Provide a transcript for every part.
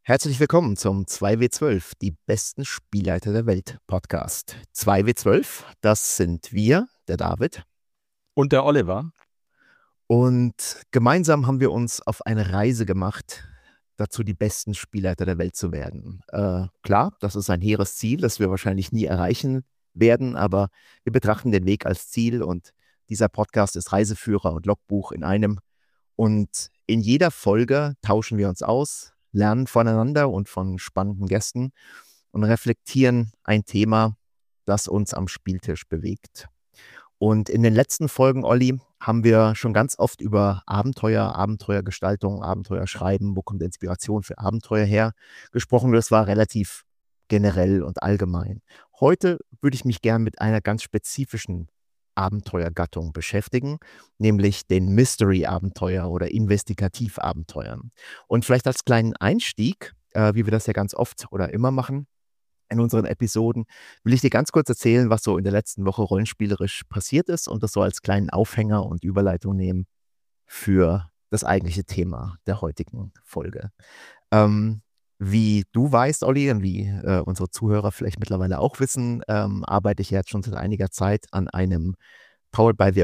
Herzlich willkommen zum 2W12, die besten Spielleiter der Welt Podcast. 2W12, das sind wir, der David. Und der Oliver. Und gemeinsam haben wir uns auf eine Reise gemacht, dazu die besten Spielleiter der Welt zu werden. Klar, das ist ein hehres Ziel, das wir wahrscheinlich nie erreichen werden, aber wir betrachten den Weg als Ziel und dieser Podcast ist Reiseführer und Logbuch in einem. Und in jeder Folge tauschen wir uns aus, lernen voneinander und von spannenden Gästen und reflektieren ein Thema, das uns am Spieltisch bewegt. Und in den letzten Folgen, Olli, haben wir schon ganz oft über Abenteuer, Abenteuergestaltung, Abenteuerschreiben, wo kommt Inspiration für Abenteuer her, gesprochen. Das war relativ generell und allgemein. Heute würde ich mich gern mit einer ganz spezifischen Abenteuergattung beschäftigen, nämlich den Mystery-Abenteuer oder Investigativ-Abenteuern. Und vielleicht als kleinen Einstieg, wie wir das ja ganz oft oder immer machen in unseren Episoden, will ich dir ganz kurz erzählen, was so in der letzten Woche rollenspielerisch passiert ist und das so als kleinen Aufhänger und Überleitung nehmen für das eigentliche Thema der heutigen Folge. Wie du weißt, Olli, und wie unsere Zuhörer vielleicht mittlerweile auch wissen, arbeite ich jetzt schon seit einiger Zeit an einem Powered by the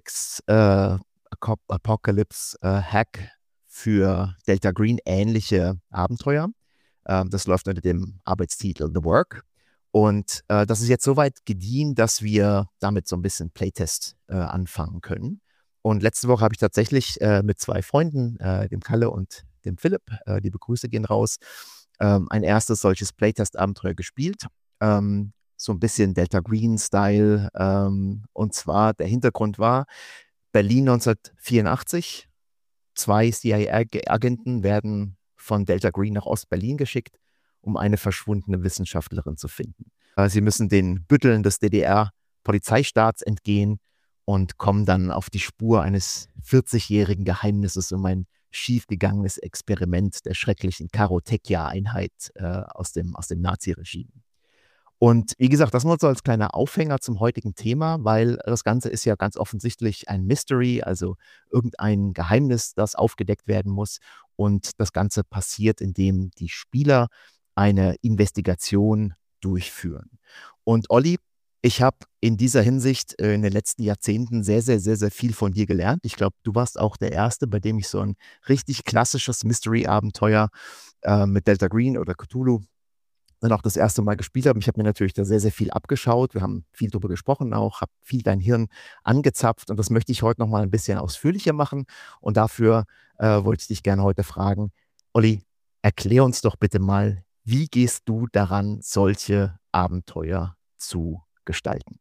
Apocalypse Hack für Delta Green ähnliche Abenteuer. Das läuft unter dem Arbeitstitel The Work. Und das ist jetzt soweit gediehen, dass wir damit so ein bisschen Playtest anfangen können. Und letzte Woche habe ich tatsächlich mit zwei Freunden, dem Kalle und dem Philipp, liebe Grüße gehen raus, ein erstes solches Playtest-Abenteuer gespielt. So ein bisschen Delta Green-Style. Und zwar, der Hintergrund war, Berlin 1984. 2 CIA-Agenten werden von Delta Green nach Ost-Berlin geschickt, um eine verschwundene Wissenschaftlerin zu finden. Sie müssen den Bütteln des DDR-Polizeistaats entgehen und kommen dann auf die Spur eines 40-jährigen Geheimnisses um ein schiefgegangenes Experiment der schrecklichen Karotekia-Einheit aus dem Naziregime. Und wie gesagt, das nur so als kleiner Aufhänger zum heutigen Thema, weil das Ganze ist ja ganz offensichtlich ein Mystery, also irgendein Geheimnis, das aufgedeckt werden muss. Und das Ganze passiert, indem die Spieler eine Investigation durchführen. Und Olli, ich habe in dieser Hinsicht in den letzten Jahrzehnten sehr, sehr, sehr, sehr viel von dir gelernt. Ich glaube, du warst auch der Erste, bei dem ich so ein richtig klassisches Mystery-Abenteuer mit Delta Green oder Cthulhu dann auch das erste Mal gespielt habe. Ich habe mir natürlich da sehr, sehr viel abgeschaut. Wir haben viel darüber gesprochen auch, habe viel dein Hirn angezapft und das möchte ich heute noch mal ein bisschen ausführlicher machen. Und dafür wollte ich dich gerne heute fragen, Olli, erklär uns doch bitte mal, wie gehst du daran, solche Abenteuer zu gestalten?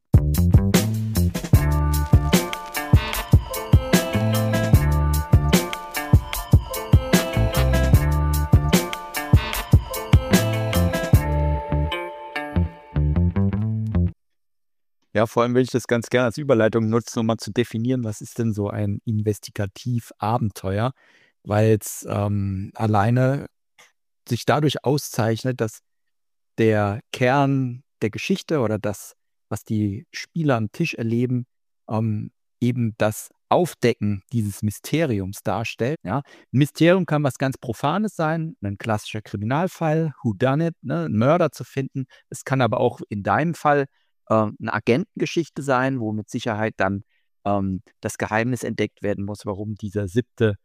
Ja, vor allem will ich das ganz gerne als Überleitung nutzen, um mal zu definieren, was ist denn so ein Investigativ-Abenteuer, weil es alleine sich dadurch auszeichnet, dass der Kern der Geschichte oder das, was die Spieler am Tisch erleben, eben das Aufdecken dieses Mysteriums darstellt. Ja? Ein Mysterium kann was ganz Profanes sein, ein klassischer Kriminalfall, Whodunit, ne, einen Mörder zu finden. Es kann aber auch in deinem Fall eine Agentengeschichte sein, wo mit Sicherheit dann das Geheimnis entdeckt werden muss, warum dieser 7.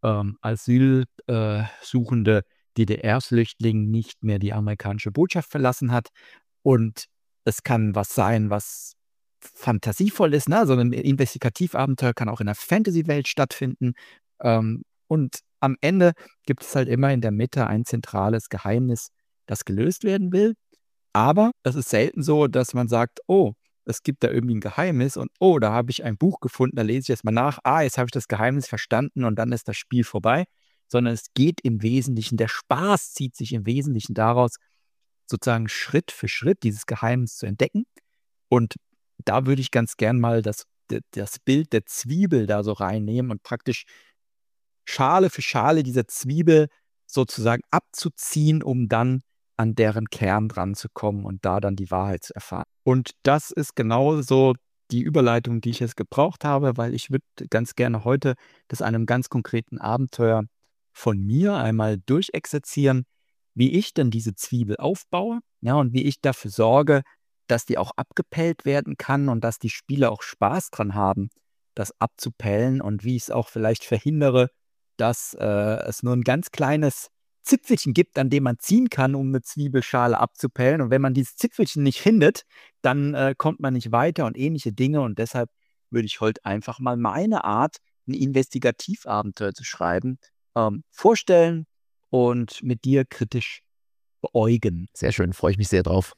Asylsuchende DDR-Flüchtling nicht mehr die amerikanische Botschaft verlassen hat. Und es kann was sein, was fantasievoll ist, ne? So ein Investigativabenteuer kann auch in der Fantasy-Welt stattfinden. Und am Ende gibt es halt immer in der Mitte ein zentrales Geheimnis, das gelöst werden will. Aber es ist selten so, dass man sagt, oh, es gibt da irgendwie ein Geheimnis und oh, da habe ich ein Buch gefunden, da lese ich jetzt mal nach, jetzt habe ich das Geheimnis verstanden und dann ist das Spiel vorbei. Sondern es geht im Wesentlichen, der Spaß zieht sich im Wesentlichen daraus, sozusagen Schritt für Schritt dieses Geheimnis zu entdecken. Und da würde ich ganz gern mal das Bild der Zwiebel da so reinnehmen und praktisch Schale für Schale dieser Zwiebel sozusagen abzuziehen, um dann an deren Kern dran zu kommen und da dann die Wahrheit zu erfahren. Und das ist genau so die Überleitung, die ich jetzt gebraucht habe, weil ich würde ganz gerne heute das einem ganz konkreten Abenteuer von mir einmal durchexerzieren, wie ich dann diese Zwiebel aufbaue, ja, und wie ich dafür sorge, dass die auch abgepellt werden kann und dass die Spieler auch Spaß dran haben, das abzupellen, und wie ich es auch vielleicht verhindere, dass es nur ein ganz kleines Zipfelchen gibt, an dem man ziehen kann, um eine Zwiebelschale abzupellen. Und wenn man dieses Zipfelchen nicht findet, dann kommt man nicht weiter und ähnliche Dinge. Und deshalb würde ich heute einfach mal meine Art, ein Investigativabenteuer zu schreiben, vorstellen und mit dir kritisch beäugen. Sehr schön, freue ich mich sehr drauf.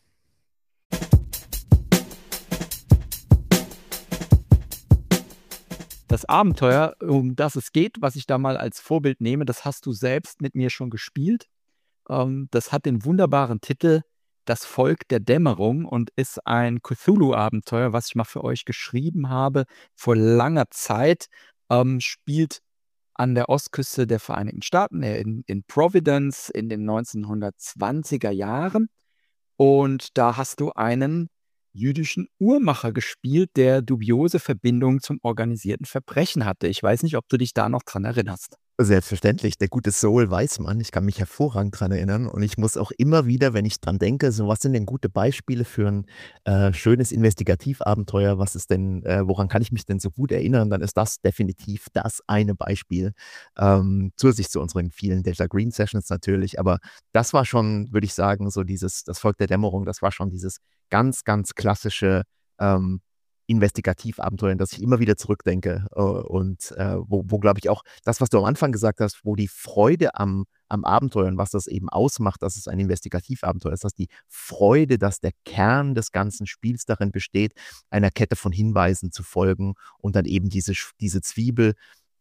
Das Abenteuer, um das es geht, was ich da mal als Vorbild nehme, das hast du selbst mit mir schon gespielt. Das hat den wunderbaren Titel Das Volk der Dämmerung und ist ein Cthulhu-Abenteuer, was ich mal für euch geschrieben habe vor langer Zeit. Spielt an der Ostküste der Vereinigten Staaten, in Providence in den 1920er Jahren. Und da hast du einen jüdischen Uhrmacher gespielt, der dubiose Verbindungen zum organisierten Verbrechen hatte. Ich weiß nicht, ob du dich da noch dran erinnerst. Selbstverständlich, der gute Soul Weismann, ich kann mich hervorragend dran erinnern und ich muss auch immer wieder, wenn ich dran denke, so was sind denn gute Beispiele für ein schönes Investigativabenteuer, was ist denn, woran kann ich mich denn so gut erinnern, dann ist das definitiv das eine Beispiel, zusätzlich zu unseren vielen Delta Green Sessions natürlich, aber das war schon, würde ich sagen, so das Volk der Dämmerung, das war schon dieses ganz, ganz klassische Investigativabenteuer, an das ich immer wieder zurückdenke und wo glaube ich auch das, was du am Anfang gesagt hast, wo die Freude am Abenteuer und was das eben ausmacht, dass es ein Investigativabenteuer ist, dass die Freude, dass der Kern des ganzen Spiels darin besteht, einer Kette von Hinweisen zu folgen und dann eben diese Zwiebel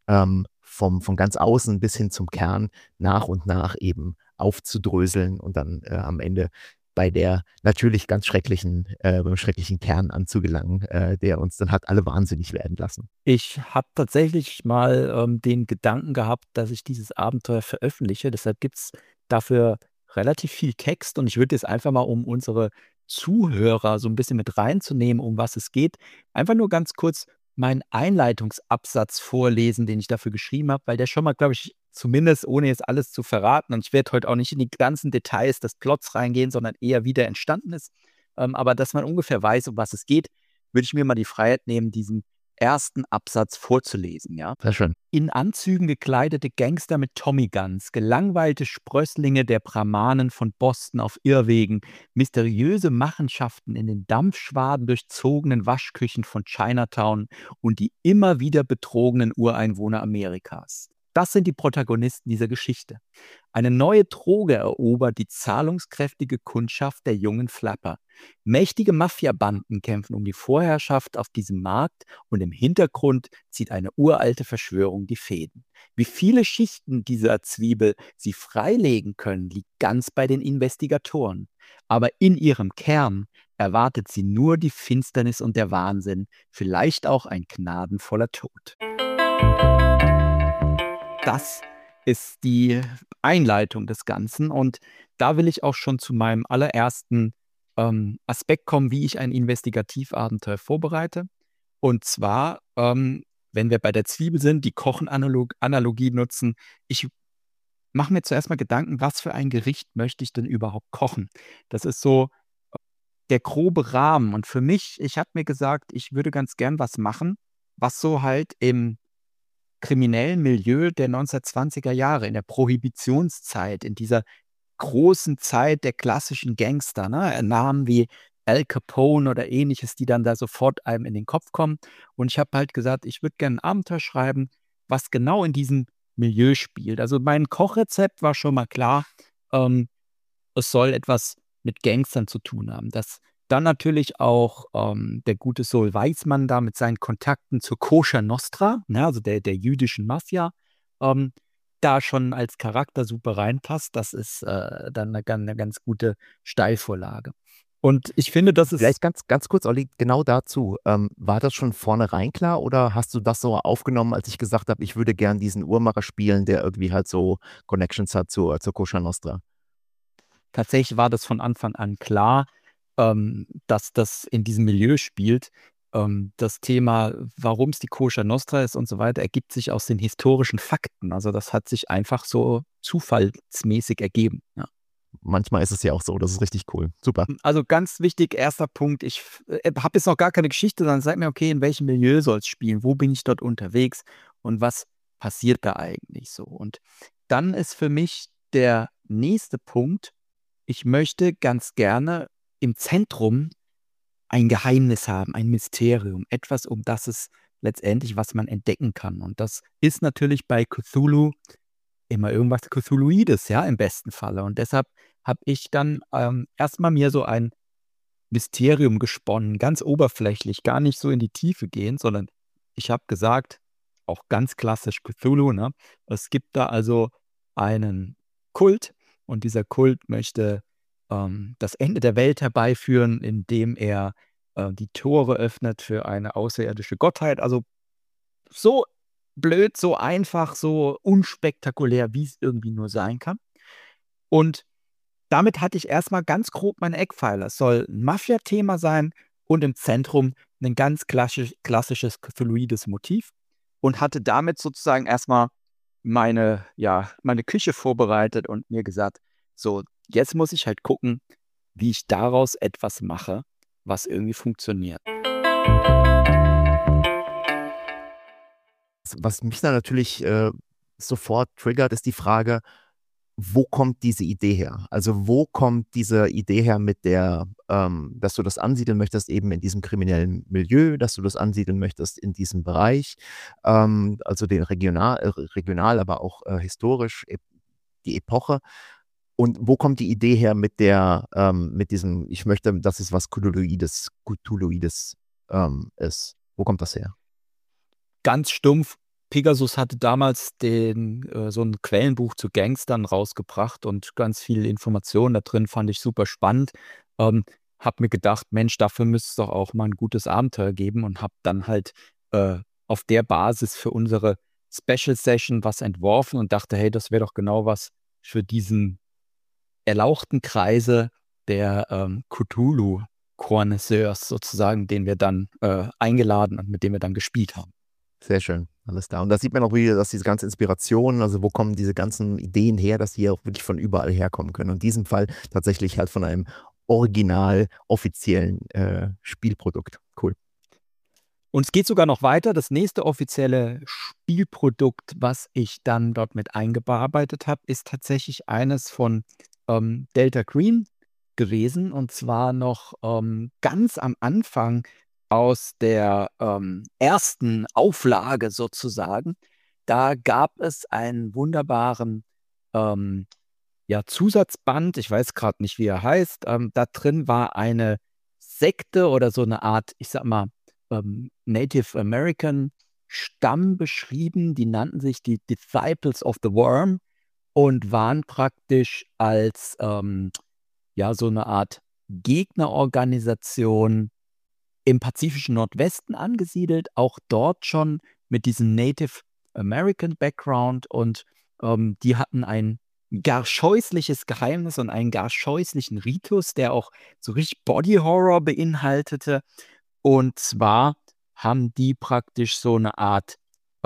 von ganz außen bis hin zum Kern nach und nach eben aufzudröseln und dann am Ende bei der natürlich ganz beim schrecklichen Kern anzugelangen, der uns dann hat alle wahnsinnig werden lassen. Ich habe tatsächlich mal den Gedanken gehabt, dass ich dieses Abenteuer veröffentliche. Deshalb gibt es dafür relativ viel Text, und ich würde jetzt einfach mal, um unsere Zuhörer so ein bisschen mit reinzunehmen, um was es geht, einfach nur ganz kurz meinen Einleitungsabsatz vorlesen, den ich dafür geschrieben habe, weil der schon mal, glaube ich, zumindest ohne jetzt alles zu verraten, und ich werde heute auch nicht in die ganzen Details des Plots reingehen, sondern eher wie der entstanden ist. Aber dass man ungefähr weiß, um was es geht, würde ich mir mal die Freiheit nehmen, diesen ersten Absatz vorzulesen, ja? Sehr schön. In Anzügen gekleidete Gangster mit Tommy Guns, gelangweilte Sprösslinge der Brahmanen von Boston auf Irrwegen, mysteriöse Machenschaften in den dampfschwaden durchzogenen Waschküchen von Chinatown und die immer wieder betrogenen Ureinwohner Amerikas. Das sind die Protagonisten dieser Geschichte. Eine neue Droge erobert die zahlungskräftige Kundschaft der jungen Flapper. Mächtige Mafiabanden kämpfen um die Vorherrschaft auf diesem Markt, und im Hintergrund zieht eine uralte Verschwörung die Fäden. Wie viele Schichten dieser Zwiebel sie freilegen können, liegt ganz bei den Investigatoren. Aber in ihrem Kern erwartet sie nur die Finsternis und der Wahnsinn, vielleicht auch ein gnadenvoller Tod. Das ist die Einleitung des Ganzen, und da will ich auch schon zu meinem allerersten Aspekt kommen, wie ich ein Investigativabenteuer vorbereite. Und zwar, wenn wir bei der Zwiebel sind, die Kochen-Analogie nutzen, ich mache mir zuerst mal Gedanken, was für ein Gericht möchte ich denn überhaupt kochen? Das ist so der grobe Rahmen. Und für mich, ich habe mir gesagt, ich würde ganz gern was machen, was so halt im kriminellen Milieu der 1920er Jahre, in der Prohibitionszeit, in dieser großen Zeit der klassischen Gangster, ne? Namen wie Al Capone oder Ähnliches, die dann da sofort einem in den Kopf kommen. Und ich habe halt gesagt, ich würde gerne ein Abenteuer schreiben, was genau in diesem Milieu spielt. Also mein Kochrezept war schon mal klar, es soll etwas mit Gangstern zu tun haben. Dass dann natürlich auch der gute Soul Weismann da mit seinen Kontakten zur Kosher Nostra, ne, also der jüdischen Mafia, ähm, da schon als Charakter super reinpasst. Das ist dann eine ganz gute Steilvorlage. Und ich finde, das ist Vielleicht ganz kurz, Olli, genau dazu. War das schon vornherein klar oder hast du das so aufgenommen, als ich gesagt habe, ich würde gern diesen Uhrmacher spielen, der irgendwie halt so Connections hat zur Kosher Nostra? tatsächlich war das von Anfang an klar, dass das in diesem Milieu spielt. Das Thema, warum es die Kosher Nostra ist und so weiter, ergibt sich aus den historischen Fakten. Also das hat sich einfach so zufallsmäßig ergeben. Ja. manchmal ist es ja auch so, das ist richtig cool. Super. Also ganz wichtig, erster Punkt, ich habe jetzt noch gar keine Geschichte, sondern sag mir, okay, in welchem Milieu soll es spielen? Wo bin ich dort unterwegs? Und was passiert da eigentlich so? Und dann ist für mich der nächste Punkt, ich möchte ganz gerne im Zentrum ein Geheimnis haben, ein Mysterium, etwas, um das es letztendlich, was man entdecken kann. Und das ist natürlich bei Cthulhu immer irgendwas Cthulhuides, ja, im besten Falle. Und deshalb habe ich dann erstmal mir so ein Mysterium gesponnen, ganz oberflächlich, gar nicht so in die Tiefe gehen, sondern ich habe gesagt, auch ganz klassisch Cthulhu, ne? Es gibt da also einen Kult und dieser Kult möchte das Ende der Welt herbeiführen, indem er die Tore öffnet für eine außerirdische Gottheit. Also so blöd, so einfach, so unspektakulär, wie es irgendwie nur sein kann. Und damit hatte ich erstmal ganz grob meine Eckpfeiler. Es soll ein Mafia-Thema sein und im Zentrum ein ganz klassisches cthulhuides Motiv und hatte damit sozusagen erstmal meine Küche vorbereitet und mir gesagt, so, jetzt muss ich halt gucken, wie ich daraus etwas mache, was irgendwie funktioniert. Was mich dann natürlich sofort triggert, ist die Frage, wo kommt diese Idee her? Also wo kommt diese Idee her mit der, dass du das ansiedeln möchtest, eben in diesem kriminellen Milieu, dass du das ansiedeln möchtest in diesem Bereich, also den regional, aber auch historisch, die Epoche. Und wo kommt die Idee her mit mit diesem, ich möchte, dass es was Cthulhuides ist? Wo kommt das her? Ganz stumpf, Pegasus hatte damals so ein Quellenbuch zu Gangstern rausgebracht und ganz viele Informationen da drin, fand ich super spannend. Habe mir gedacht, Mensch, dafür müsste es doch auch mal ein gutes Abenteuer geben und habe dann halt auf der Basis für unsere Special Session was entworfen und dachte, hey, das wäre doch genau was für diesen erlauchten Kreise der Cthulhu-Connoisseurs sozusagen, den wir dann eingeladen und mit dem wir dann gespielt haben. Sehr schön, alles klar. Und da sieht man auch wieder, dass diese ganze Inspiration, also wo kommen diese ganzen Ideen her, dass die auch wirklich von überall herkommen können. Und in diesem Fall tatsächlich halt von einem original offiziellen Spielprodukt. Cool. Und es geht sogar noch weiter. Das nächste offizielle Spielprodukt, was ich dann dort mit eingearbeitet habe, ist tatsächlich eines von Delta Green gewesen. Und zwar noch ganz am Anfang aus der ersten Auflage sozusagen. Da gab es einen wunderbaren Zusatzband. Ich weiß gerade nicht, wie er heißt. Da drin war eine Sekte oder so eine Art, ich sag mal, Native American Stamm beschrieben. Die nannten sich die Disciples of the Worm und waren praktisch als so eine Art Gegnerorganisation im pazifischen Nordwesten angesiedelt, auch dort schon mit diesem Native American Background und die hatten ein gar scheußliches Geheimnis und einen gar scheußlichen Ritus, der auch so richtig Body Horror beinhaltete. Und zwar haben die praktisch so eine Art,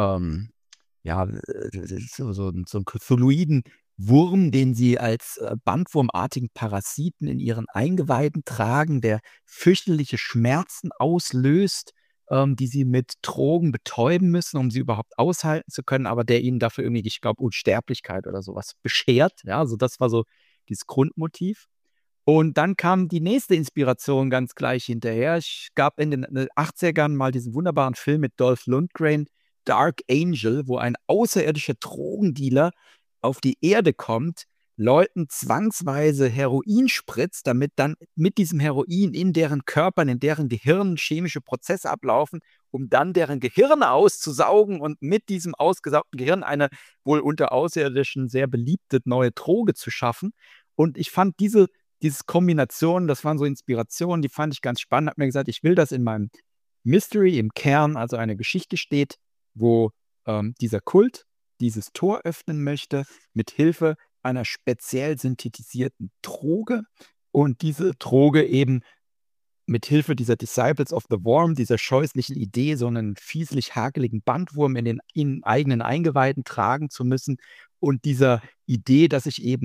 so einen Cthulhuiden Wurm, den sie als bandwurmartigen Parasiten in ihren Eingeweiden tragen, der fürchterliche Schmerzen auslöst, die sie mit Drogen betäuben müssen, um sie überhaupt aushalten zu können, aber der ihnen dafür irgendwie, ich glaube, Unsterblichkeit oder sowas beschert. Ja, also das war so dieses Grundmotiv. Und dann kam die nächste Inspiration ganz gleich hinterher. Es gab in den 80ern mal diesen wunderbaren Film mit Dolph Lundgren, Dark Angel, wo ein außerirdischer Drogendealer auf die Erde kommt, Leuten zwangsweise Heroin spritzt, damit dann mit diesem Heroin in deren Körpern, in deren Gehirnen chemische Prozesse ablaufen, um dann deren Gehirne auszusaugen und mit diesem ausgesaugten Gehirn eine wohl unter Außerirdischen sehr beliebte neue Droge zu schaffen. Und ich fand diese Kombination, das waren so Inspirationen, die fand ich ganz spannend. Habe mir gesagt, ich will das in meinem Mystery im Kern, also eine Geschichte steht, wo dieser Kult dieses Tor öffnen möchte, mit Hilfe einer speziell synthetisierten Droge und diese Droge eben mit Hilfe dieser Disciples of the Worm, dieser scheußlichen Idee, so einen fieslich hakeligen Bandwurm in eigenen Eingeweiden tragen zu müssen und dieser Idee, dass ich eben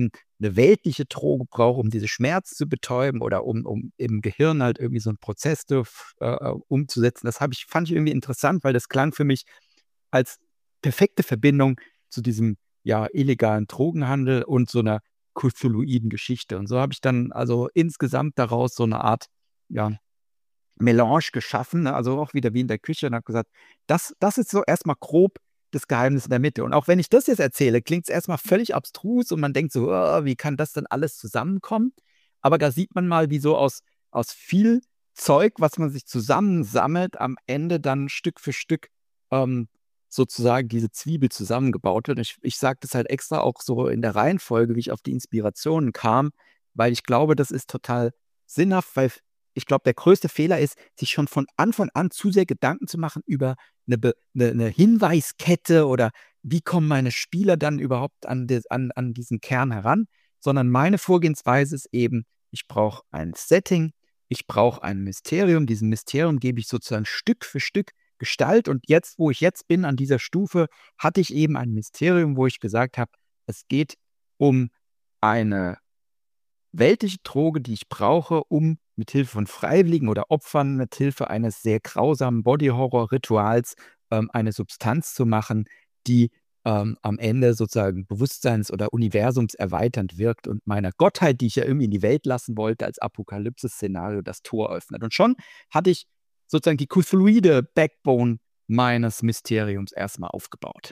eine weltliche Droge brauche, um diese Schmerz zu betäuben oder um im Gehirn halt irgendwie so einen Prozess umzusetzen. Fand ich irgendwie interessant, weil das klang für mich als perfekte Verbindung zu diesem, ja, illegalen Drogenhandel und so einer Cthulhuiden Geschichte. Und so habe ich dann also insgesamt daraus so eine Art, ja, Melange geschaffen, ne? Also auch wieder wie in der Küche und habe gesagt, das ist so erstmal grob das Geheimnis in der Mitte. Und auch wenn ich das jetzt erzähle, klingt es erstmal völlig abstrus und man denkt so: Wie kann das denn alles zusammenkommen?“ Aber da sieht man mal, wie so aus viel Zeug, was man sich zusammensammelt, am Ende dann Stück für Stück ähm, sozusagen diese Zwiebel zusammengebaut wird. Ich sage das halt extra auch so in der Reihenfolge, wie ich auf die Inspirationen kam, weil ich glaube, das ist total sinnhaft, weil ich glaube, der größte Fehler ist, sich schon von Anfang an zu sehr Gedanken zu machen über eine Hinweiskette oder wie kommen meine Spieler dann überhaupt an diesen Kern heran, sondern meine Vorgehensweise ist eben, ich brauche ein Setting, ich brauche ein Mysterium. Diesem Mysterium gebe ich sozusagen Stück für Stück Gestalt. Und jetzt, wo ich jetzt bin an dieser Stufe, hatte ich eben ein Mysterium, wo ich gesagt habe, es geht um eine weltliche Droge, die ich brauche, um mithilfe von Freiwilligen oder Opfern, mithilfe eines sehr grausamen Body-Horror-Rituals eine Substanz zu machen, die am Ende sozusagen bewusstseins- oder universumserweiternd wirkt und meiner Gottheit, die ich ja irgendwie in die Welt lassen wollte, als Apokalypse-Szenario das Tor öffnet. Und schon hatte ich sozusagen die Cthulhuide Backbone meines Mysteriums erstmal aufgebaut.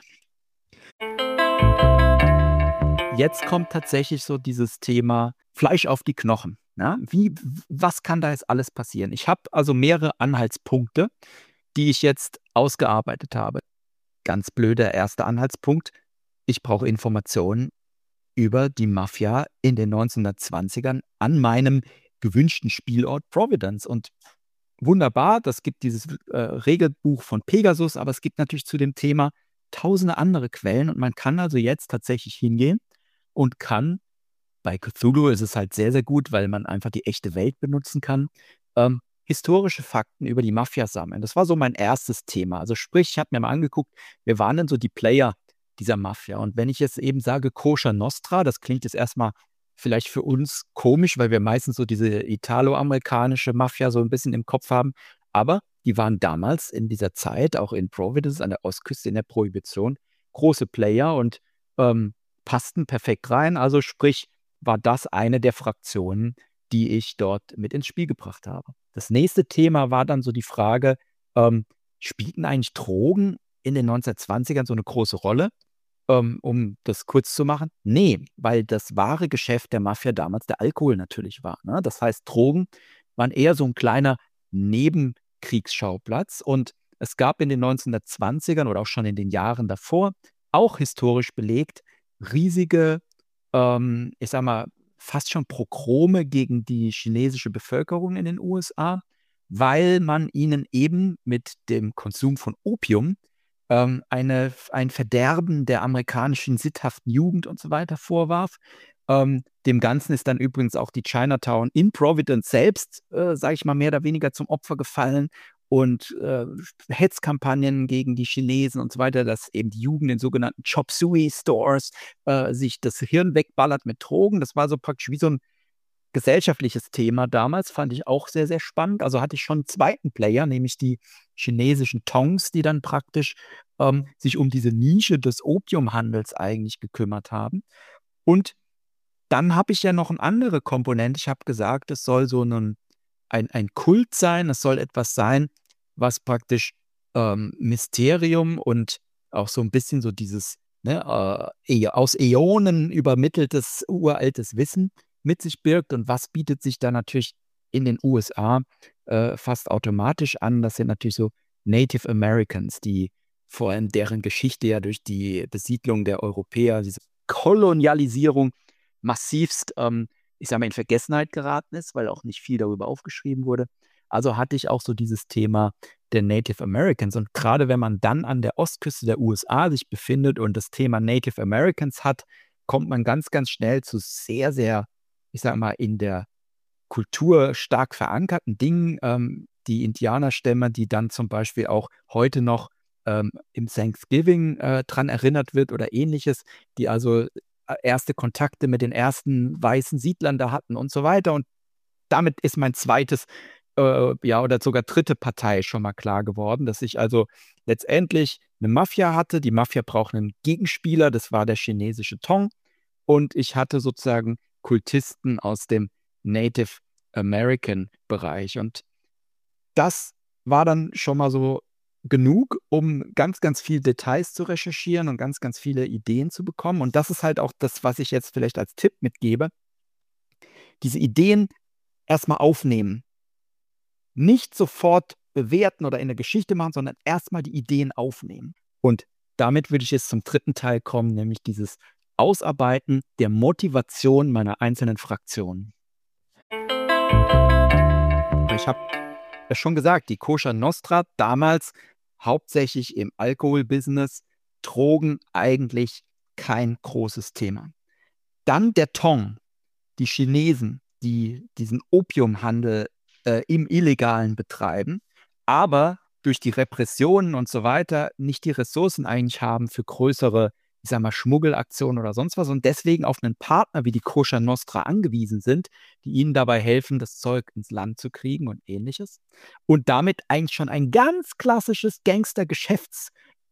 Jetzt kommt tatsächlich so dieses Thema Fleisch auf die Knochen. Ja? Was kann da jetzt alles passieren? Ich habe also mehrere Anhaltspunkte, die ich jetzt ausgearbeitet habe. Ganz blöder erster Anhaltspunkt. Ich brauche Informationen über die Mafia in den 1920ern an meinem gewünschten Spielort Providence. Und wunderbar, das gibt dieses Regelbuch von Pegasus, aber es gibt natürlich zu dem Thema tausende andere Quellen und man kann also jetzt tatsächlich hingehen und kann, bei Cthulhu ist es halt sehr, sehr gut, weil man einfach die echte Welt benutzen kann, historische Fakten über die Mafia sammeln. Das war so mein erstes Thema. Also sprich, ich habe mir mal angeguckt, wer waren denn so die Player dieser Mafia? Und wenn ich jetzt eben sage Kosher Nostra, das klingt jetzt erstmal vielleicht für uns komisch, weil wir meistens so diese italo-amerikanische Mafia so ein bisschen im Kopf haben. Aber die waren damals in dieser Zeit, auch in Providence an der Ostküste in der Prohibition, große Player und passten perfekt rein. Also sprich, war das eine der Fraktionen, die ich dort mit ins Spiel gebracht habe. Das nächste Thema war dann so die Frage, spielten eigentlich Drogen in den 1920ern so eine große Rolle? Um das kurz zu machen? Nee, weil das wahre Geschäft der Mafia damals der Alkohol natürlich war. Ne? Das heißt, Drogen waren eher so ein kleiner Nebenkriegsschauplatz. Und es gab in den 1920ern oder auch schon in den Jahren davor, auch historisch belegt, riesige, ich sag mal, fast schon Pogrome gegen die chinesische Bevölkerung in den USA, weil man ihnen eben mit dem Konsum von Opium ein Verderben der amerikanischen sitthaften Jugend und so weiter vorwarf. Dem Ganzen ist dann übrigens auch die Chinatown in Providence selbst, sage ich mal, mehr oder weniger zum Opfer gefallen und Hetzkampagnen gegen die Chinesen und so weiter, dass eben die Jugend in sogenannten Chop Suey Stores sich das Hirn wegballert mit Drogen. Das war so praktisch wie so ein gesellschaftliches Thema damals, fand ich auch sehr, sehr spannend. Also hatte ich schon einen zweiten Player, nämlich die chinesischen Tongs, die dann praktisch sich um diese Nische des Opiumhandels eigentlich gekümmert haben. Und dann habe ich ja noch eine andere Komponente. Ich habe gesagt, es soll so ein Kult sein, es soll etwas sein, was praktisch Mysterium und auch so ein bisschen so dieses aus Äonen übermitteltes uraltes Wissen mit sich birgt. Und was bietet sich da natürlich in den USA fast automatisch an? Das sind natürlich so Native Americans, die vor allem deren Geschichte ja durch die Besiedlung der Europäer, diese Kolonialisierung massivst, ich sage mal, in Vergessenheit geraten ist, weil auch nicht viel darüber aufgeschrieben wurde. Also hatte ich auch so dieses Thema der Native Americans. Und gerade wenn man dann an der Ostküste der USA sich befindet und das Thema Native Americans hat, kommt man ganz, ganz schnell zu sehr, sehr, ich sage mal, in der Kultur stark verankerten Dingen. Die Indianerstämme, die dann zum Beispiel auch heute noch im Thanksgiving dran erinnert wird oder ähnliches, die also erste Kontakte mit den ersten weißen Siedlern da hatten und so weiter. Und damit ist mein zweites oder sogar dritte Partei schon mal klar geworden, dass ich also letztendlich eine Mafia hatte. Die Mafia braucht einen Gegenspieler, das war der chinesische Tong. Und ich hatte sozusagen Kultisten aus dem Native American Bereich. Und das war dann schon mal so genug, um ganz, ganz viel Details zu recherchieren und ganz, ganz viele Ideen zu bekommen. Und das ist halt auch das, was ich jetzt vielleicht als Tipp mitgebe. Diese Ideen erstmal aufnehmen. Nicht sofort bewerten oder in der Geschichte machen, sondern erstmal die Ideen aufnehmen. Und damit würde ich jetzt zum dritten Teil kommen, nämlich dieses Ausarbeiten der Motivation meiner einzelnen Fraktionen. Ich habe ja schon gesagt, die Cosa Nostra damals hauptsächlich im Alkoholbusiness, Drogen eigentlich kein großes Thema. Dann der Tong, die Chinesen, die diesen Opiumhandel im Illegalen betreiben, aber durch die Repressionen und so weiter nicht die Ressourcen eigentlich haben für größere, ich sag mal, Schmuggelaktionen oder sonst was und deswegen auf einen Partner wie die Cosa Nostra angewiesen sind, die ihnen dabei helfen, das Zeug ins Land zu kriegen und ähnliches. Und damit eigentlich schon ein ganz klassisches Gangster-Geschäfts,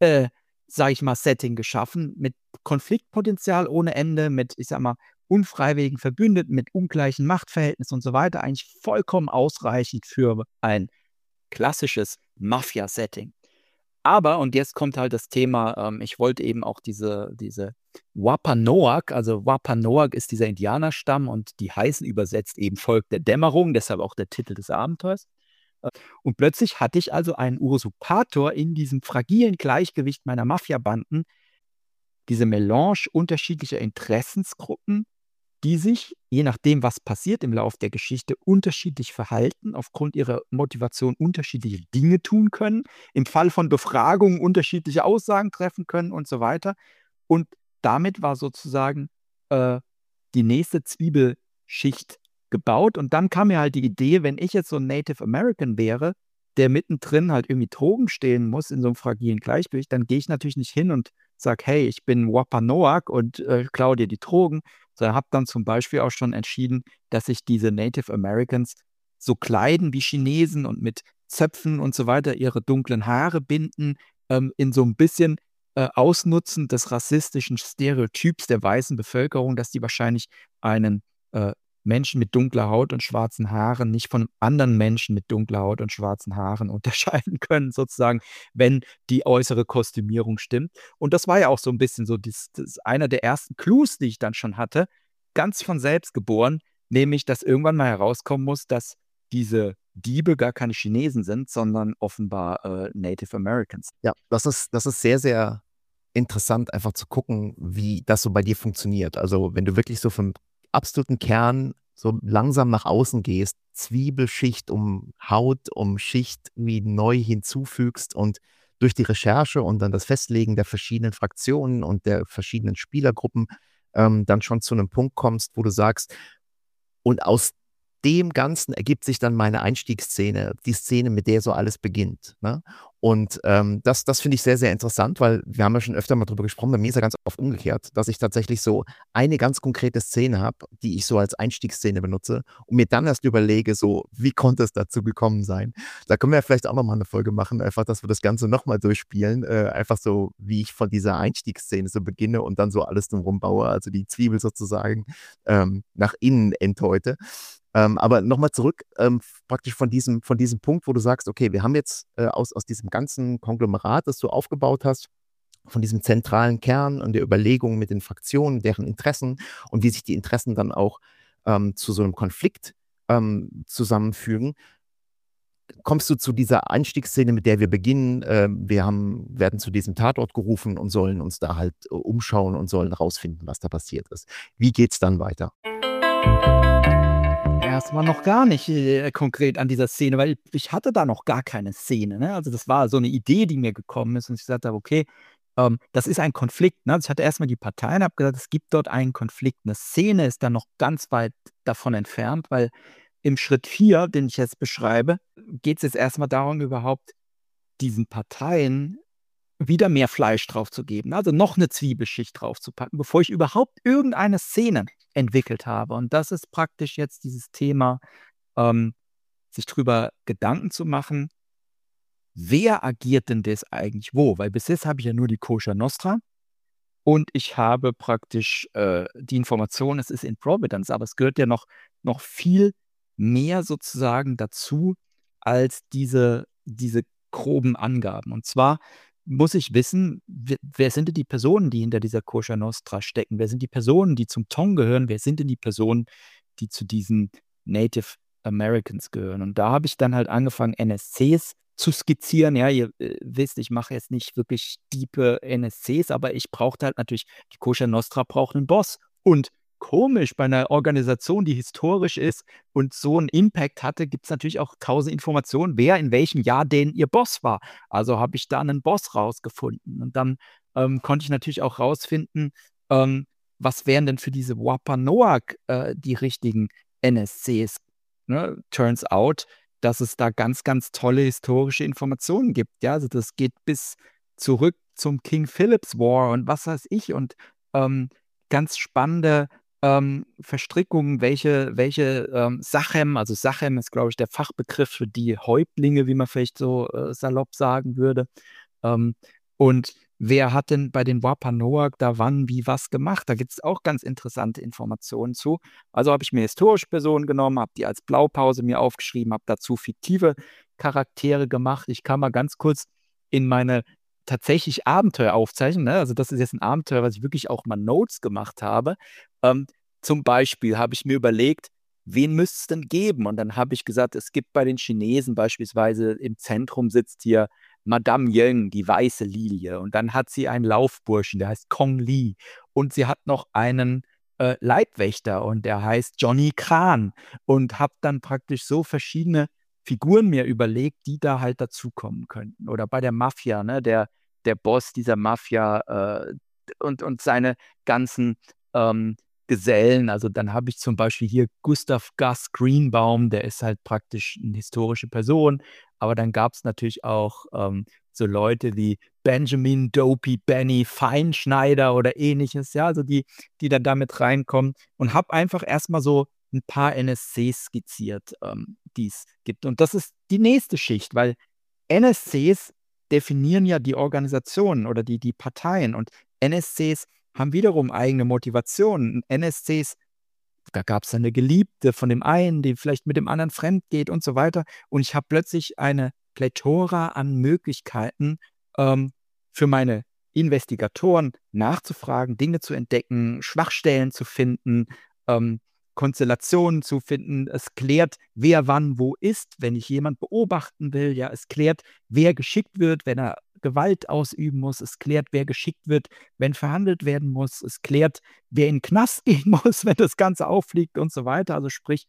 sag ich mal, Setting geschaffen, mit Konfliktpotenzial ohne Ende, mit, ich sag mal, unfreiwilligen Verbündeten, mit ungleichen Machtverhältnissen und so weiter, eigentlich vollkommen ausreichend für ein klassisches Mafia-Setting. Aber, und jetzt kommt halt das Thema, ich wollte eben auch diese Wampanoag, also Wampanoag ist dieser Indianerstamm und die heißen übersetzt eben Volk der Dämmerung, deshalb auch der Titel des Abenteuers. Und plötzlich hatte ich also einen Usurpator in diesem fragilen Gleichgewicht meiner Mafia-Banden, diese Melange unterschiedlicher Interessensgruppen, die sich, je nachdem, was passiert im Lauf der Geschichte, unterschiedlich verhalten, aufgrund ihrer Motivation unterschiedliche Dinge tun können, im Fall von Befragungen unterschiedliche Aussagen treffen können und so weiter. Und damit war sozusagen die nächste Zwiebelschicht gebaut. Und dann kam mir halt die Idee, wenn ich jetzt so ein Native American wäre, der mittendrin halt irgendwie Drogen stehlen muss in so einem fragilen Gleichgewicht, dann gehe ich natürlich nicht hin und sage, hey, ich bin Wampanoag und klaue dir die Drogen, sondern habe dann zum Beispiel auch schon entschieden, dass sich diese Native Americans so kleiden wie Chinesen und mit Zöpfen und so weiter ihre dunklen Haare binden, in so ein bisschen Ausnutzen des rassistischen Stereotyps der weißen Bevölkerung, dass die wahrscheinlich einen Menschen mit dunkler Haut und schwarzen Haaren nicht von anderen Menschen mit dunkler Haut und schwarzen Haaren unterscheiden können, sozusagen, wenn die äußere Kostümierung stimmt. Und das war ja auch so ein bisschen so das einer der ersten Clues, die ich dann schon hatte, ganz von selbst geboren, nämlich, dass irgendwann mal herauskommen muss, dass diese Diebe gar keine Chinesen sind, sondern offenbar Native Americans. Ja, das ist sehr, sehr interessant, einfach zu gucken, wie das so bei dir funktioniert. Also wenn du wirklich so vom absoluten Kern so langsam nach außen gehst, Zwiebelschicht um Haut, um Schicht wie neu hinzufügst und durch die Recherche und dann das Festlegen der verschiedenen Fraktionen und der verschiedenen Spielergruppen dann schon zu einem Punkt kommst, wo du sagst, und aus dem Ganzen ergibt sich dann meine Einstiegsszene, die Szene, mit der so alles beginnt. Ne? Und das finde ich sehr, sehr interessant, weil wir haben ja schon öfter mal drüber gesprochen, bei mir ist ja ganz oft umgekehrt, dass ich tatsächlich so eine ganz konkrete Szene habe, die ich so als Einstiegsszene benutze und mir dann erst überlege, so, wie konnte es dazu gekommen sein? Da können wir ja vielleicht auch nochmal eine Folge machen, einfach, dass wir das Ganze nochmal durchspielen, einfach so, wie ich von dieser Einstiegsszene so beginne und dann so alles drumherum baue, also die Zwiebel sozusagen nach innen enthäute. Aber nochmal zurück, praktisch von diesem Punkt, wo du sagst, okay, wir haben jetzt aus diesem ganzen Konglomerat, das du aufgebaut hast, von diesem zentralen Kern und der Überlegung mit den Fraktionen, deren Interessen und wie sich die Interessen dann auch zu so einem Konflikt zusammenfügen, kommst du zu dieser Einstiegsszene, mit der wir beginnen. Wir werden zu diesem Tatort gerufen und sollen uns da halt umschauen und sollen rausfinden, was da passiert ist. Wie geht's dann weiter? Erstmal noch gar nicht konkret an dieser Szene, weil ich hatte da noch gar keine Szene. Ne? Also das war so eine Idee, die mir gekommen ist und ich gesagt habe, okay, das ist ein Konflikt. Ne? Also ich hatte erstmal die Parteien, habe gesagt, es gibt dort einen Konflikt. Eine Szene ist dann noch ganz weit davon entfernt, weil im Schritt 4, den ich jetzt beschreibe, geht es jetzt erstmal darum, überhaupt diesen Parteien wieder mehr Fleisch drauf zu geben, also noch eine Zwiebelschicht drauf zu packen, bevor ich überhaupt irgendeine Szene entwickelt habe. Und das ist praktisch jetzt dieses Thema, ähm, sich drüber Gedanken zu machen, wer agiert denn das eigentlich wo? Weil bis jetzt habe ich ja nur die Kosher Nostra und ich habe praktisch die Information, es ist in Providence, aber es gehört ja noch viel mehr sozusagen dazu als diese groben Angaben. Und zwar muss ich wissen, wer sind denn die Personen, die hinter dieser Kosher Nostra stecken? Wer sind die Personen, die zum Tong gehören? Wer sind denn die Personen, die zu diesen Native Americans gehören? Und da habe ich dann halt angefangen, NSCs zu skizzieren. Ja, ihr wisst, ich mache jetzt nicht wirklich diepe NSCs, aber ich brauchte halt natürlich, die Kosher Nostra braucht einen Boss. Und komisch, bei einer Organisation, die historisch ist und so einen Impact hatte, gibt es natürlich auch tausend Informationen, wer in welchem Jahr denn ihr Boss war. Also habe ich da einen Boss rausgefunden. Und dann konnte ich natürlich auch rausfinden, was wären denn für diese Wampanoag die richtigen NSCs. Ne? Turns out, dass es da ganz, ganz tolle historische Informationen gibt. Ja, also das geht bis zurück zum King Philip's War und was weiß ich und ganz spannende Verstrickungen, welche Sachem, also Sachem ist, glaube ich, der Fachbegriff für die Häuptlinge, wie man vielleicht so salopp sagen würde. Und wer hat denn bei den Wampanoag da wann, wie, was gemacht? Da gibt es auch ganz interessante Informationen zu. Also habe ich mir historische Personen genommen, habe die als Blaupause mir aufgeschrieben, habe dazu fiktive Charaktere gemacht. Ich kann mal ganz kurz in meine tatsächlich Abenteuer aufzeichnen. Ne? Also das ist jetzt ein Abenteuer, was ich wirklich auch mal Notes gemacht habe. Zum Beispiel habe ich mir überlegt, wen müsste es denn geben? Und dann habe ich gesagt, es gibt bei den Chinesen beispielsweise im Zentrum sitzt hier Madame Yeng, die weiße Lilie. Und dann hat sie einen Laufburschen, der heißt Kong Li. Und sie hat noch einen Leibwächter und der heißt Johnny Kran. Und habe dann praktisch so verschiedene Figuren mir überlegt, die da halt dazukommen könnten. Oder bei der Mafia, ne, der Boss dieser Mafia und seine ganzen Gesellen. Also dann habe ich zum Beispiel hier Gustav Gus Greenbaum, der ist halt praktisch eine historische Person. Aber dann gab es natürlich auch so Leute wie Benjamin Dopey Benny Feinschneider oder ähnliches, ja, also die dann damit reinkommen und habe einfach erstmal so ein paar NSCs skizziert, die es gibt. Und das ist die nächste Schicht, weil NSCs definieren ja die Organisationen oder die Parteien und NSCs haben wiederum eigene Motivationen. NSCs, da gab es eine Geliebte von dem einen, die vielleicht mit dem anderen fremd geht und so weiter. Und ich habe plötzlich eine Plethora an Möglichkeiten für meine Investigatoren nachzufragen, Dinge zu entdecken, Schwachstellen zu finden, Konstellationen zu finden. Es klärt, wer wann wo ist, wenn ich jemand beobachten will. Ja, es klärt, wer geschickt wird, wenn er Gewalt ausüben muss. Es klärt, wer geschickt wird, wenn verhandelt werden muss. Es klärt, wer in den Knast gehen muss, wenn das Ganze auffliegt und so weiter. Also sprich,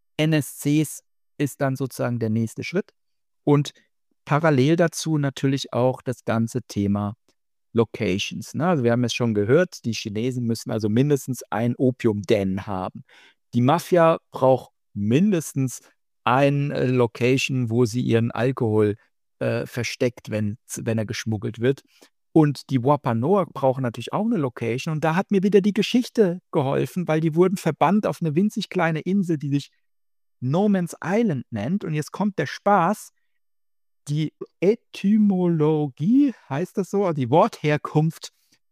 NSCs ist dann sozusagen der nächste Schritt. Und parallel dazu natürlich auch das ganze Thema Locations. Ne? Also wir haben es schon gehört, die Chinesen müssen also mindestens ein Opium-Den haben. Die Mafia braucht mindestens ein Location, wo sie ihren Alkohol versteckt, wenn er geschmuggelt wird. Und die Wampanoag brauchen natürlich auch eine Location. Und da hat mir wieder die Geschichte geholfen, weil die wurden verbannt auf eine winzig kleine Insel, die sich No Man's Island nennt. Und jetzt kommt der Spaß. Die Etymologie, heißt das so, also die Wortherkunft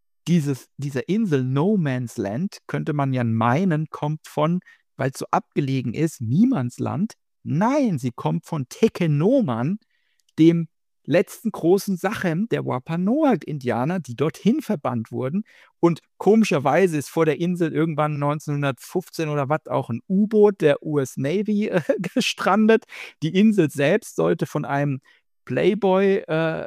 dieser Insel No Man's Land, könnte man ja meinen, kommt von, weil es so abgelegen ist, Niemandsland. Nein, sie kommt von Tekenoman, dem letzten großen Sachem der Wampanoag-Indianer, die dorthin verbannt wurden. Und komischerweise ist vor der Insel irgendwann 1915 oder was auch ein U-Boot der US Navy gestrandet. Die Insel selbst sollte von einem Playboy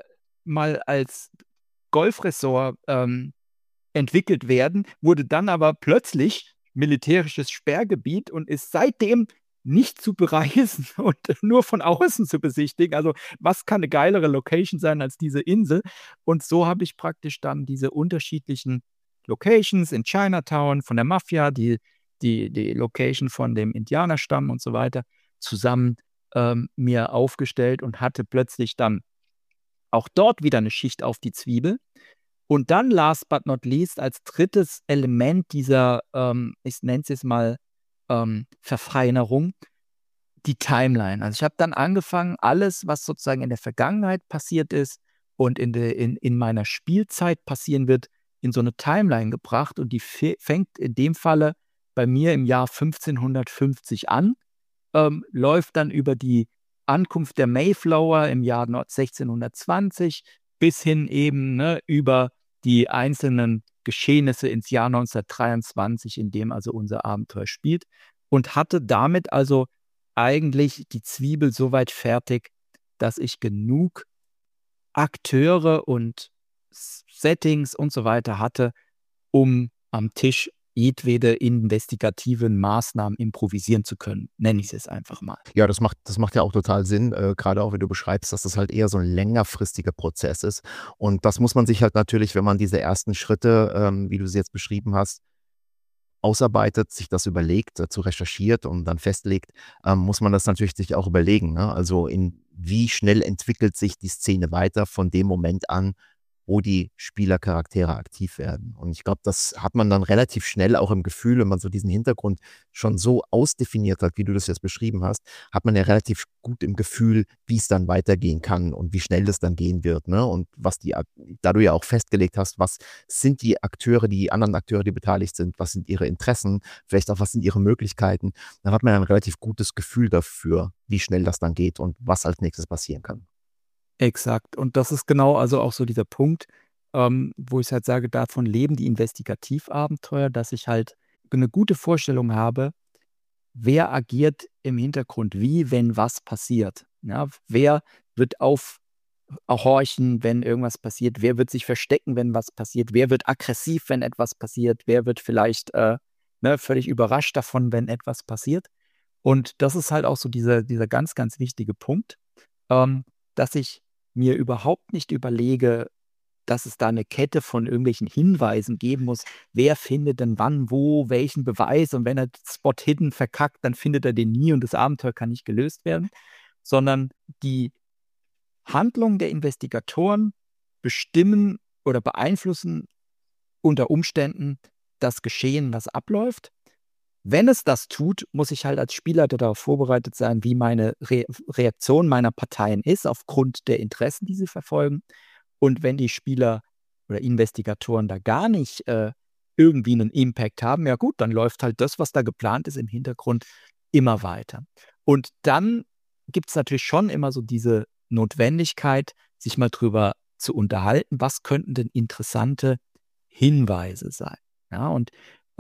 mal als Golfresort entwickelt werden, wurde dann aber plötzlich militärisches Sperrgebiet und ist seitdem nicht zu bereisen und nur von außen zu besichtigen. Also was kann eine geilere Location sein als diese Insel? Und so habe ich praktisch dann diese unterschiedlichen Locations in Chinatown von der Mafia, die Location von dem Indianerstamm und so weiter zusammen mir aufgestellt und hatte plötzlich dann auch dort wieder eine Schicht auf die Zwiebel. Und dann last but not least als drittes Element dieser, ich nenne es jetzt mal Verfeinerung, die Timeline. Also ich habe dann angefangen, alles, was sozusagen in der Vergangenheit passiert ist und in meiner Spielzeit passieren wird, in so eine Timeline gebracht. Und die fängt in dem Falle bei mir im Jahr 1550 an, läuft dann über die Ankunft der Mayflower im Jahr 1620 bis hin eben über die einzelnen Geschehnisse ins Jahr 1923, in dem also unser Abenteuer spielt, und hatte damit also eigentlich die Zwiebel so weit fertig, dass ich genug Akteure und Settings und so weiter hatte, um am Tisch jedwede investigativen Maßnahmen improvisieren zu können, nenne ich es jetzt einfach mal. Ja, das macht ja auch total Sinn, grade auch, wenn du beschreibst, dass das halt eher so ein längerfristiger Prozess ist. Und das muss man sich halt natürlich, wenn man diese ersten Schritte, wie du sie jetzt beschrieben hast, ausarbeitet, sich das überlegt, dazu recherchiert und dann festlegt, muss man das natürlich sich auch überlegen, ne? Also, in wie schnell entwickelt sich die Szene weiter von dem Moment an, wo die Spielercharaktere aktiv werden. Und ich glaube, das hat man dann relativ schnell auch im Gefühl, wenn man so diesen Hintergrund schon so ausdefiniert hat, wie du das jetzt beschrieben hast, hat man ja relativ gut im Gefühl, wie es dann weitergehen kann und wie schnell das dann gehen wird, ne? Und was da du ja auch festgelegt hast, was sind die anderen Akteure, die beteiligt sind, was sind ihre Interessen, vielleicht auch was sind ihre Möglichkeiten, dann hat man ja ein relativ gutes Gefühl dafür, wie schnell das dann geht und was als nächstes passieren kann. Exakt. Und das ist genau also auch so dieser Punkt, wo ich halt sage, davon leben die Investigativabenteuer, dass ich halt eine gute Vorstellung habe, wer agiert im Hintergrund wie, wenn was passiert. Ja, wer wird aufhorchen, wenn irgendwas passiert? Wer wird sich verstecken, wenn was passiert? Wer wird aggressiv, wenn etwas passiert? Wer wird vielleicht völlig überrascht davon, wenn etwas passiert? Und das ist halt auch so dieser ganz, ganz wichtige Punkt, dass ich mir überhaupt nicht überlege, dass es da eine Kette von irgendwelchen Hinweisen geben muss. Wer findet denn wann, wo, welchen Beweis? Und wenn er Spot Hidden verkackt, dann findet er den nie und das Abenteuer kann nicht gelöst werden. Sondern die Handlungen der Investigatoren bestimmen oder beeinflussen unter Umständen das Geschehen, was abläuft. Wenn es das tut, muss ich halt als Spielleiter darauf vorbereitet sein, wie meine Reaktion meiner Parteien ist, aufgrund der Interessen, die sie verfolgen. Und wenn die Spieler oder Investigatoren da gar nicht irgendwie einen Impact haben, ja gut, dann läuft halt das, was da geplant ist, im Hintergrund immer weiter. Und dann gibt es natürlich schon immer so diese Notwendigkeit, sich mal drüber zu unterhalten, was könnten denn interessante Hinweise sein. Ja, und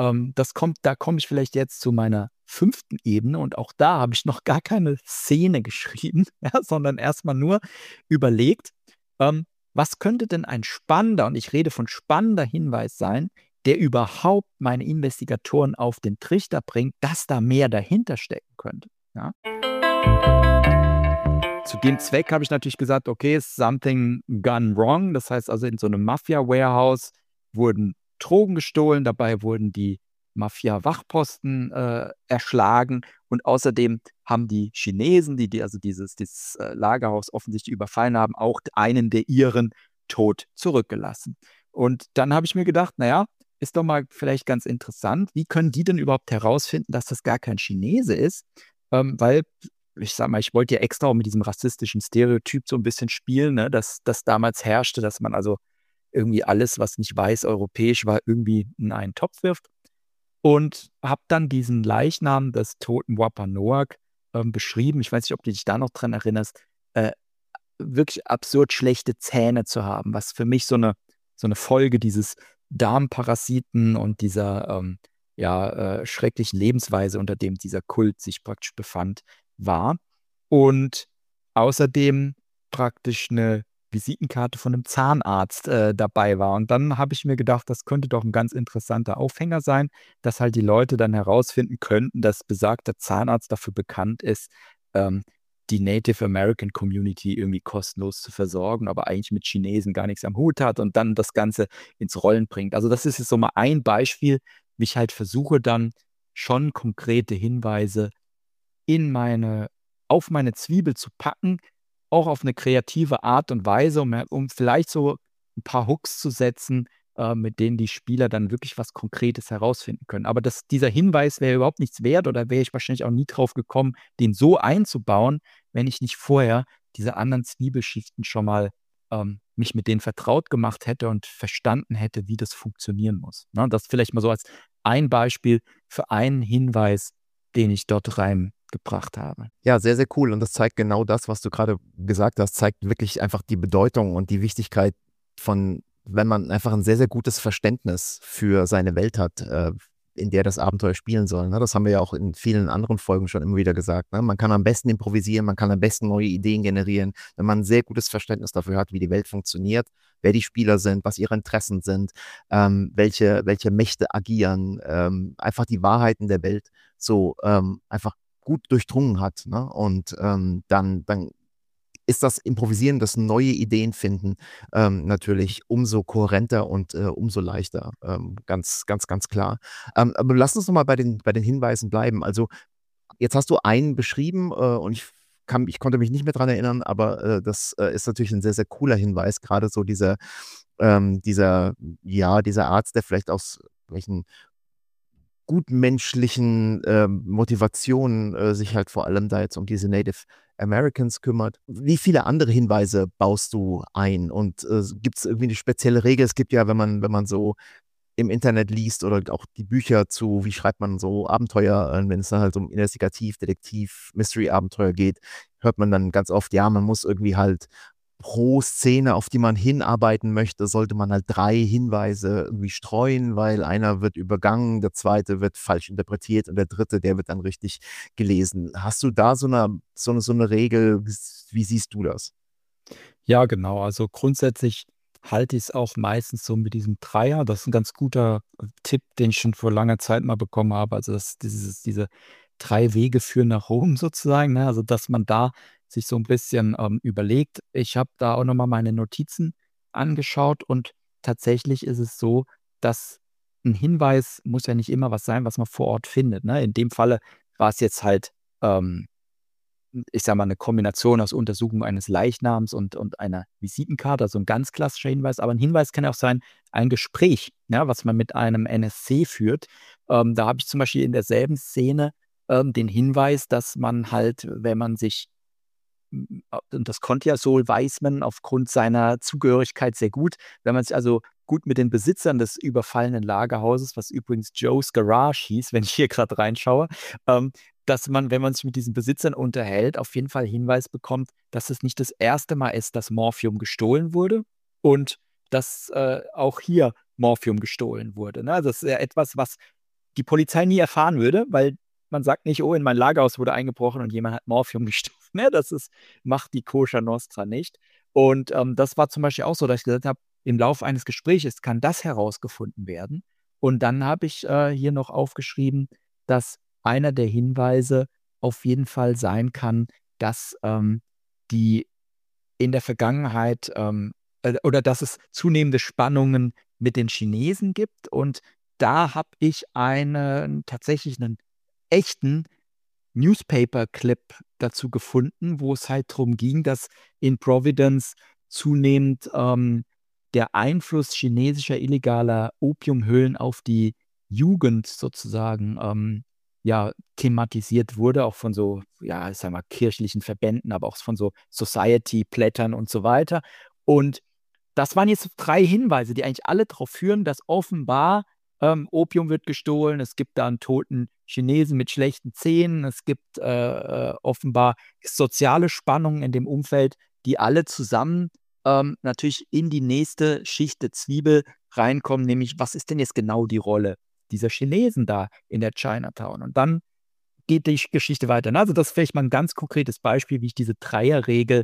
da komme ich vielleicht jetzt zu meiner 5. Ebene und auch da habe ich noch gar keine Szene geschrieben, ja, sondern erstmal nur überlegt, was könnte denn ein spannender, und ich rede von spannender Hinweis sein, der überhaupt meine Investigatoren auf den Trichter bringt, dass da mehr dahinter stecken könnte. Ja? Zu dem Zweck habe ich natürlich gesagt, okay, something gone wrong. Das heißt also, in so einem Mafia-Warehouse wurden Drogen gestohlen, dabei wurden die Mafia-Wachposten erschlagen und außerdem haben die Chinesen, die also dieses Lagerhaus offensichtlich überfallen haben, auch einen der ihren tot zurückgelassen. Und dann habe ich mir gedacht, naja, ist doch mal vielleicht ganz interessant, wie können die denn überhaupt herausfinden, dass das gar kein Chinese ist? Weil, ich sag mal, ich wollte ja extra auch mit diesem rassistischen Stereotyp so ein bisschen spielen, ne, dass das damals herrschte, dass man also irgendwie alles, was nicht weiß, europäisch war, irgendwie in einen Topf wirft. Und habe dann diesen Leichnam des toten Wampanoag beschrieben. Ich weiß nicht, ob du dich da noch dran erinnerst. Wirklich absurd schlechte Zähne zu haben, was für mich so eine Folge dieses Darmparasiten und dieser schrecklichen Lebensweise, unter dem dieser Kult sich praktisch befand, war. Und außerdem praktisch eine Visitenkarte von einem Zahnarzt dabei war. Und dann habe ich mir gedacht, das könnte doch ein ganz interessanter Aufhänger sein, dass halt die Leute dann herausfinden könnten, dass besagter Zahnarzt dafür bekannt ist, die Native American Community irgendwie kostenlos zu versorgen, aber eigentlich mit Chinesen gar nichts am Hut hat und dann das Ganze ins Rollen bringt. Also das ist jetzt so mal ein Beispiel, wie ich halt versuche dann schon konkrete Hinweise auf meine Zwiebel zu packen, auch auf eine kreative Art und Weise, um vielleicht so ein paar Hooks zu setzen, mit denen die Spieler dann wirklich was Konkretes herausfinden können. Aber dieser Hinweis wäre überhaupt nichts wert oder wäre ich wahrscheinlich auch nie drauf gekommen, den so einzubauen, wenn ich nicht vorher diese anderen Zwiebelschichten schon mal mich mit denen vertraut gemacht hätte und verstanden hätte, wie das funktionieren muss. Ne? Das vielleicht mal so als ein Beispiel für einen Hinweis, den ich dort reingebracht habe. Ja, sehr, sehr cool. Und das zeigt genau das, was du gerade gesagt hast, zeigt wirklich einfach die Bedeutung und die Wichtigkeit von, wenn man einfach ein sehr, sehr gutes Verständnis für seine Welt hat, in der das Abenteuer spielen soll. Ne? Das haben wir ja auch in vielen anderen Folgen schon immer wieder gesagt. Ne? Man kann am besten improvisieren, man kann am besten neue Ideen generieren, wenn man ein sehr gutes Verständnis dafür hat, wie die Welt funktioniert, wer die Spieler sind, was ihre Interessen sind, welche Mächte agieren, einfach die Wahrheiten der Welt so einfach gut durchdrungen hat. Ne? Und dann ist das Improvisieren, das neue Ideen finden, natürlich umso kohärenter und umso leichter. Ganz, ganz, ganz klar. Aber lass uns noch mal bei den Hinweisen bleiben. Also jetzt hast du einen beschrieben und ich konnte mich nicht mehr dran erinnern, aber das ist natürlich ein sehr, sehr cooler Hinweis. Gerade so dieser Arzt, der vielleicht aus welchen gutmenschlichen Motivationen sich halt vor allem da jetzt um diese Native Americans kümmert. Wie viele andere Hinweise baust du ein? Und gibt es irgendwie eine spezielle Regel? Es gibt ja, wenn man so im Internet liest oder auch die Bücher zu, wie schreibt man so Abenteuer, wenn es dann halt um Investigativ, Detektiv, Mystery-Abenteuer geht, hört man dann ganz oft, ja, man muss irgendwie halt pro Szene, auf die man hinarbeiten möchte, sollte man halt 3 Hinweise irgendwie streuen, weil einer wird übergangen, der zweite wird falsch interpretiert und der dritte, der wird dann richtig gelesen. Hast du da so eine Regel? Wie siehst du das? Ja, genau. Also grundsätzlich halte ich es auch meistens so mit diesem Dreier. Das ist ein ganz guter Tipp, den ich schon vor langer Zeit mal bekommen habe. Also diese 3 Wege führen nach Rom sozusagen, ne? Also, dass man da sich so ein bisschen überlegt. Ich habe da auch noch mal meine Notizen angeschaut und tatsächlich ist es so, dass ein Hinweis muss ja nicht immer was sein, was man vor Ort findet, ne? In dem Falle war es jetzt halt, ähm ich sage mal, eine Kombination aus Untersuchung eines Leichnams und einer Visitenkarte, also ein ganz klassischer Hinweis. Aber ein Hinweis kann ja auch sein, ein Gespräch, ja, was man mit einem NSC führt. Da habe ich zum Beispiel in derselben Szene, den Hinweis, dass man halt, wenn man sich und das konnte ja Saul Weisman aufgrund seiner Zugehörigkeit sehr gut. Wenn man sich also gut mit den Besitzern des überfallenen Lagerhauses, was übrigens Joe's Garage hieß, wenn ich hier gerade reinschaue, dass man, wenn man sich mit diesen Besitzern unterhält, auf jeden Fall Hinweis bekommt, dass es nicht das erste Mal ist, dass Morphium gestohlen wurde und dass auch hier Morphium gestohlen wurde. Ne? Also das ist ja etwas, was die Polizei nie erfahren würde, weil man sagt nicht, oh, in mein Lagerhaus wurde eingebrochen und jemand hat Morphium gestohlen. Ne? Macht die Koscher Nostra nicht. Und das war zum Beispiel auch so, dass ich gesagt habe, im Laufe eines Gespräches kann das herausgefunden werden. Und dann habe ich hier noch aufgeschrieben, dass einer der Hinweise auf jeden Fall sein kann, dass die in der Vergangenheit oder dass es zunehmende Spannungen mit den Chinesen gibt. Und da habe ich tatsächlich einen echten Newspaper-Clip dazu gefunden, wo es halt darum ging, dass in Providence zunehmend der Einfluss chinesischer illegaler Opiumhöhlen auf die Jugend sozusagen ja, thematisiert wurde, auch von so, ja, ich sag mal, kirchlichen Verbänden, aber auch von so Society-Blättern und so weiter. Und das waren jetzt 3 Hinweise, die eigentlich alle darauf führen, dass offenbar Opium wird gestohlen, es gibt da einen toten Chinesen mit schlechten Zähnen, es gibt offenbar soziale Spannungen in dem Umfeld, die alle zusammen natürlich in die nächste Schicht der Zwiebel reinkommen, nämlich was ist denn jetzt genau die Rolle dieser Chinesen da in der Chinatown? Und dann geht die Geschichte weiter. Ne? Also das ist vielleicht mal ein ganz konkretes Beispiel, wie ich diese Dreierregel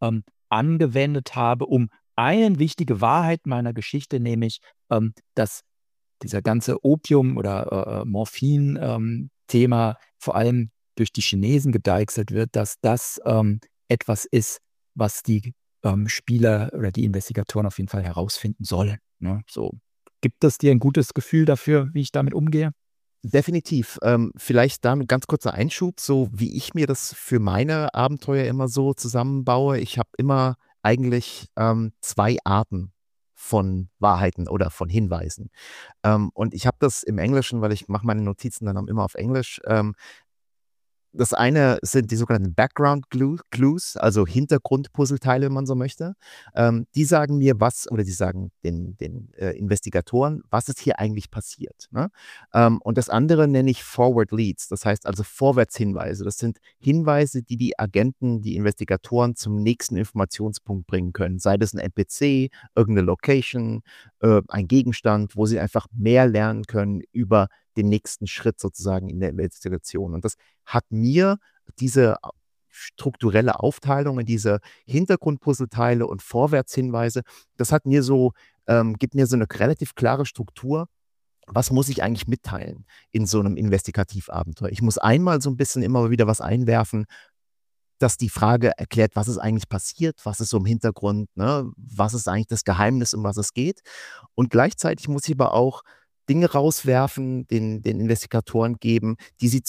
angewendet habe, um eine wichtige Wahrheit meiner Geschichte, nämlich dass dieser ganze Opium- oder Morphin-Thema vor allem durch die Chinesen gedeichselt wird, dass das etwas ist, was die Spieler oder die Investigatoren auf jeden Fall herausfinden sollen. Ne? So. Gibt es dir ein gutes Gefühl dafür, wie ich damit umgehe? Definitiv. Vielleicht da ein ganz kurzer Einschub, so wie ich mir das für meine Abenteuer immer so zusammenbaue. Ich habe immer eigentlich zwei Arten von Wahrheiten oder von Hinweisen. Und ich habe das im Englischen, weil ich mache meine Notizen dann auch immer auf Englisch. Das eine sind die sogenannten Clues, also Hintergrundpuzzleteile, wenn man so möchte. Die sagen mir was, oder die sagen den Investigatoren, was ist hier eigentlich passiert, ne? Und das andere nenne ich Forward Leads, das heißt also Vorwärtshinweise. Das sind Hinweise, die die Agenten, die Investigatoren zum nächsten Informationspunkt bringen können, sei das ein NPC, irgendeine Location, ein Gegenstand, wo sie einfach mehr lernen können über den nächsten Schritt sozusagen in der Investigation. Und das hat mir diese strukturelle Aufteilung in diese Hintergrundpuzzleteile und Vorwärtshinweise, das hat mir so gibt mir so eine relativ klare Struktur. Was muss ich eigentlich mitteilen in so einem Investigativabenteuer? Ich muss einmal so ein bisschen immer wieder was einwerfen, dass die Frage erklärt, was ist eigentlich passiert, was ist so im Hintergrund, ne? Was ist eigentlich das Geheimnis, um was es geht? Und gleichzeitig muss ich aber auch Dinge rauswerfen, den Investigatoren geben, die sie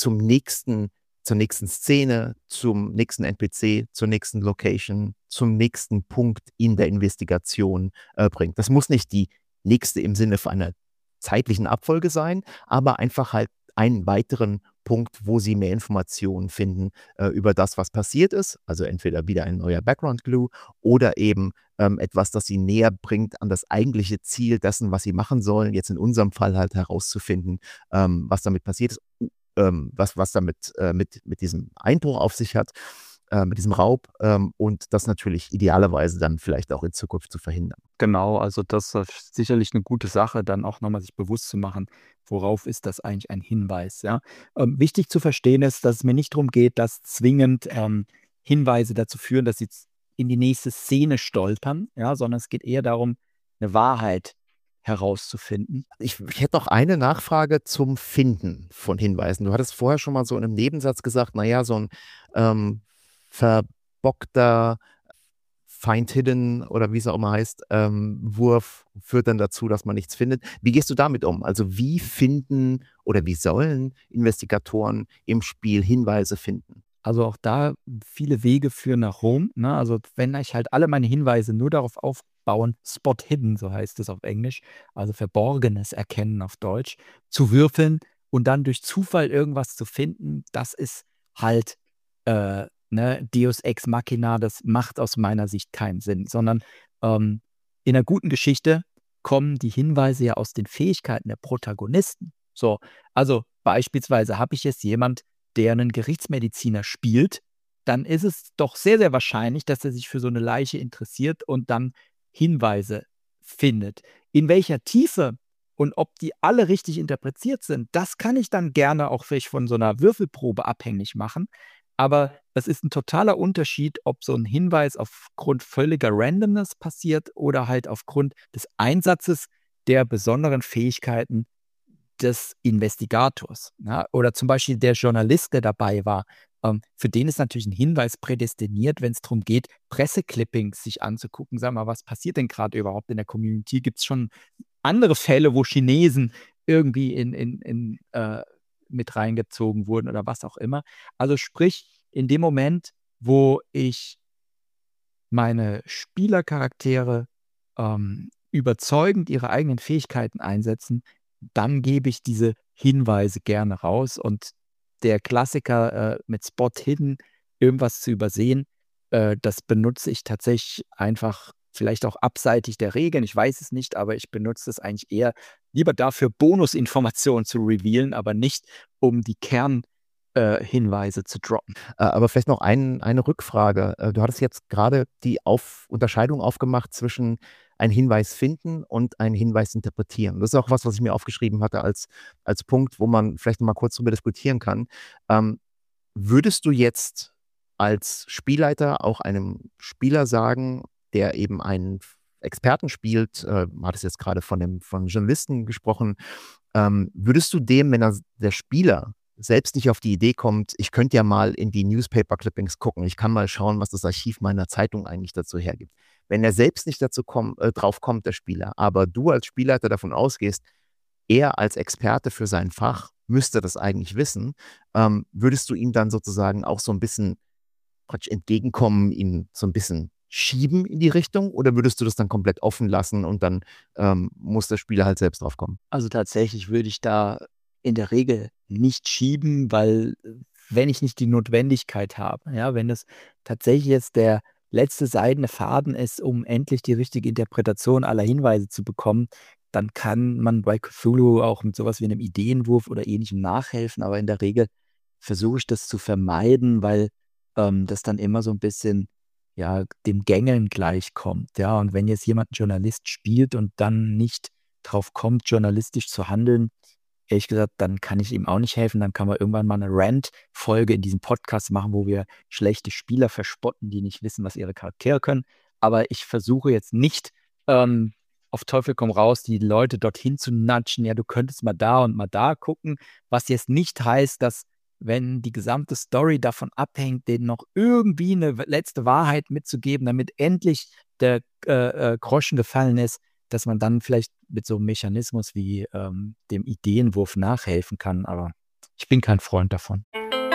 zur nächsten Szene, zum nächsten NPC, zur nächsten Location, zum nächsten Punkt in der Investigation bringt. Das muss nicht die nächste im Sinne von einer zeitlichen Abfolge sein, aber einfach halt einen weiteren Punkt, wo sie mehr Informationen finden über das, was passiert ist. Also entweder wieder ein neuer Background Clue oder eben etwas, das sie näher bringt an das eigentliche Ziel dessen, was sie machen sollen. Jetzt in unserem Fall halt herauszufinden, was damit passiert ist, was damit mit diesem Einbruch auf sich hat, mit diesem Raub, und das natürlich idealerweise dann vielleicht auch in Zukunft zu verhindern. Genau, also das ist sicherlich eine gute Sache, dann auch noch mal sich bewusst zu machen, worauf ist das eigentlich ein Hinweis, ja? Wichtig zu verstehen ist, dass es mir nicht darum geht, dass zwingend, Hinweise dazu führen, dass sie z in die nächste Szene stolpern, ja, sondern es geht eher darum, eine Wahrheit herauszufinden. Ich hätte noch eine Nachfrage zum Finden von Hinweisen. Du hattest vorher schon mal so in einem Nebensatz gesagt, na ja, so 'n verbockter Find Hidden oder wie es auch immer heißt, Wurf führt dann dazu, dass man nichts findet. Wie gehst du damit um? Also, wie finden oder wie sollen Investigatoren im Spiel Hinweise finden? Also, auch da viele Wege führen nach Rom, ne? Also, wenn ich halt alle meine Hinweise nur darauf aufbauen, Spot Hidden, so heißt es auf Englisch, also Verborgenes erkennen auf Deutsch, zu würfeln und dann durch Zufall irgendwas zu finden, das ist halt, ne, Deus Ex Machina, das macht aus meiner Sicht keinen Sinn, sondern, ähm, in 'ner guten Geschichte kommen die Hinweise ja aus den Fähigkeiten der Protagonisten. So, also beispielsweise habe ich jetzt jemand, der einen Gerichtsmediziner spielt, dann ist es doch sehr, sehr wahrscheinlich, dass er sich für so eine Leiche interessiert und dann Hinweise findet. In welcher Tiefe und ob die alle richtig interpretiert sind, das kann ich dann gerne auch vielleicht von so einer Würfelprobe abhängig machen. Aber das ist ein totaler Unterschied, ob so ein Hinweis aufgrund völliger Randomness passiert oder halt aufgrund des Einsatzes der besonderen Fähigkeiten des Investigators, ja? Oder zum Beispiel der Journalist, der dabei war, für den ist natürlich ein Hinweis prädestiniert, wenn es darum geht, Presseclippings sich anzugucken. Sag mal, was passiert denn gerade überhaupt in der Community? Gibt es schon andere Fälle, wo Chinesen irgendwie mit reingezogen wurden oder was auch immer? Also, sprich, in dem Moment, wo ich meine Spielercharaktere, überzeugend ihre eigenen Fähigkeiten einsetzen, dann gebe ich diese Hinweise gerne raus und der Klassiker, mit Spot Hidden irgendwas zu übersehen, das benutze ich tatsächlich einfach vielleicht auch abseitig der Regeln. Ich weiß es nicht, aber ich benutze es eigentlich eher lieber dafür, Bonusinformationen zu revealen, aber nicht, um die Hinweise zu droppen. Aber vielleicht noch eine Rückfrage. Du hattest jetzt gerade die Unterscheidung aufgemacht zwischen einen Hinweis finden und einen Hinweis interpretieren. Das ist auch was ich mir aufgeschrieben hatte als Punkt, wo man vielleicht noch mal kurz drüber diskutieren kann. Ähm, Würdest du jetzt als Spielleiter auch einem Spieler sagen, der eben einen Experten spielt, hattest jetzt gerade von Journalisten gesprochen, würdest du dem, wenn der Spieler selbst nicht auf die Idee kommt, ich könnte ja mal in die Newspaper-Clippings gucken, ich kann mal schauen, was das Archiv meiner Zeitung eigentlich dazu hergibt. Wenn er selbst nicht drauf kommt, der Spieler, aber du als Spielleiter davon ausgehst, er als Experte für sein Fach müsste das eigentlich wissen. Würdest du ihm dann sozusagen auch so ein bisschen praktisch entgegenkommen, ihn so ein bisschen schieben in die Richtung, oder würdest du das dann komplett offen lassen und dann muss der Spieler halt selbst drauf kommen? Also tatsächlich würde ich da in der Regel nicht schieben, weil wenn ich nicht die Notwendigkeit habe, ja, wenn es tatsächlich jetzt der letzte seidene Faden ist, um endlich die richtige Interpretation aller Hinweise zu bekommen, dann kann man bei Cthulhu auch mit sowas wie einem Ideenwurf oder Ähnlichem nachhelfen. Aber in der Regel versuche ich das zu vermeiden, weil das dann immer so ein bisschen, ja, dem Gängeln gleichkommt, ja. Und wenn jetzt jemand 'n Journalist spielt und dann nicht drauf kommt, journalistisch zu handeln, ehrlich gesagt, dann kann ich ihm auch nicht helfen. Dann kann man irgendwann mal 'ne Rant-Folge in diesem Podcast machen, wo wir schlechte Spieler verspotten, die nicht wissen, was ihre Charaktere können. Aber ich versuche jetzt nicht, ähm, auf Teufel komm raus, die Leute dorthin zu nudgen: „Ja, du könntest mal da und mal da gucken.“ Was jetzt nicht heißt, dass, wenn die gesamte Story davon abhängt, denen noch irgendwie 'ne letzte Wahrheit mitzugeben, damit endlich der, Groschen gefallen ist, dass man dann vielleicht mit so 'nem Mechanismus wie, dem Ideenwurf nachhelfen kann, aber ich bin kein Freund davon.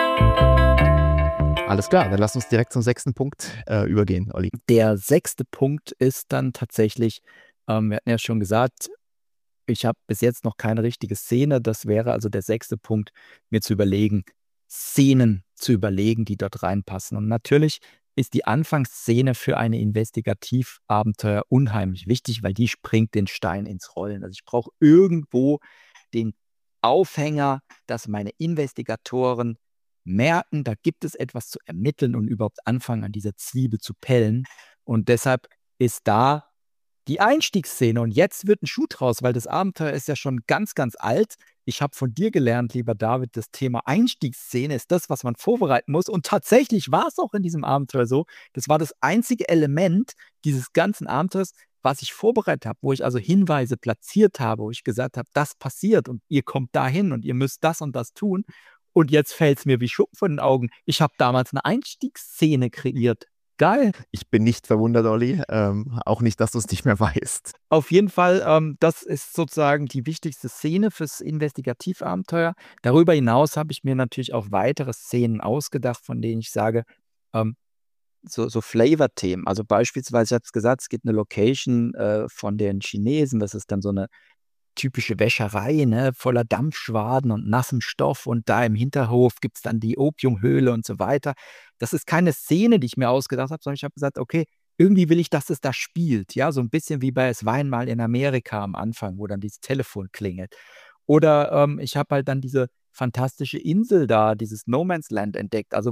Alles klar, dann lass uns direkt zum sechsten Punkt übergehen, Olli. Der sechste Punkt ist dann tatsächlich, wir hatten ja schon gesagt, ich habe bis jetzt noch keine richtige Szene. Das wäre also der sechste Punkt, mir zu überlegen, Szenen zu überlegen, die dort reinpassen. Und natürlich ist die Anfangsszene für eine Investigativabenteuer unheimlich wichtig, weil die springt den Stein ins Rollen. Also, ich brauche irgendwo den Aufhänger, dass meine Investigatoren merken, da gibt es etwas zu ermitteln und überhaupt anfangen, an dieser Zwiebel zu pellen. Und deshalb ist da die Einstiegsszene, und jetzt wird 'n Schuh draus, weil das Abenteuer ist ja schon ganz, ganz alt. Ich habe von dir gelernt, lieber David, das Thema Einstiegsszene ist das, was man vorbereiten muss. Und tatsächlich war es auch in diesem Abenteuer so. Das war das einzige Element dieses ganzen Abenteuers, was ich vorbereitet habe, wo ich also Hinweise platziert habe, wo ich gesagt habe: „Das passiert und ihr kommt dahin und ihr müsst das und das tun.“ Und jetzt fällt's mir wie Schuppen von den Augen. Ich habe damals 'ne Einstiegsszene kreiert. Geil. Ich bin nicht verwundert, Olli, auch nicht, dass du es nicht mehr weißt. Auf jeden Fall, das ist sozusagen die wichtigste Szene fürs Investigativabenteuer. Darüber hinaus habe ich mir natürlich auch weitere Szenen ausgedacht, von denen ich sage, ähm, so Flavor-Themen. Also, beispielsweise, ich habe es gesagt, es gibt 'ne Location, von den Chinesen. Das ist dann so 'ne typische Wäscherei, ne, voller Dampfschwaden und nassem Stoff, und da im Hinterhof gibt's dann die Opiumhöhle und so weiter. Das ist keine Szene, die ich mir ausgedacht habe, sondern ich habe gesagt: „Okay, irgendwie will ich, dass es da spielt“, ja, so 'n bisschen wie bei „Es war einmal in Amerika“ am Anfang, wo dann dieses Telefon klingelt. Oder, ich habe halt dann diese fantastische Insel da, dieses No Man's Land entdeckt. Also,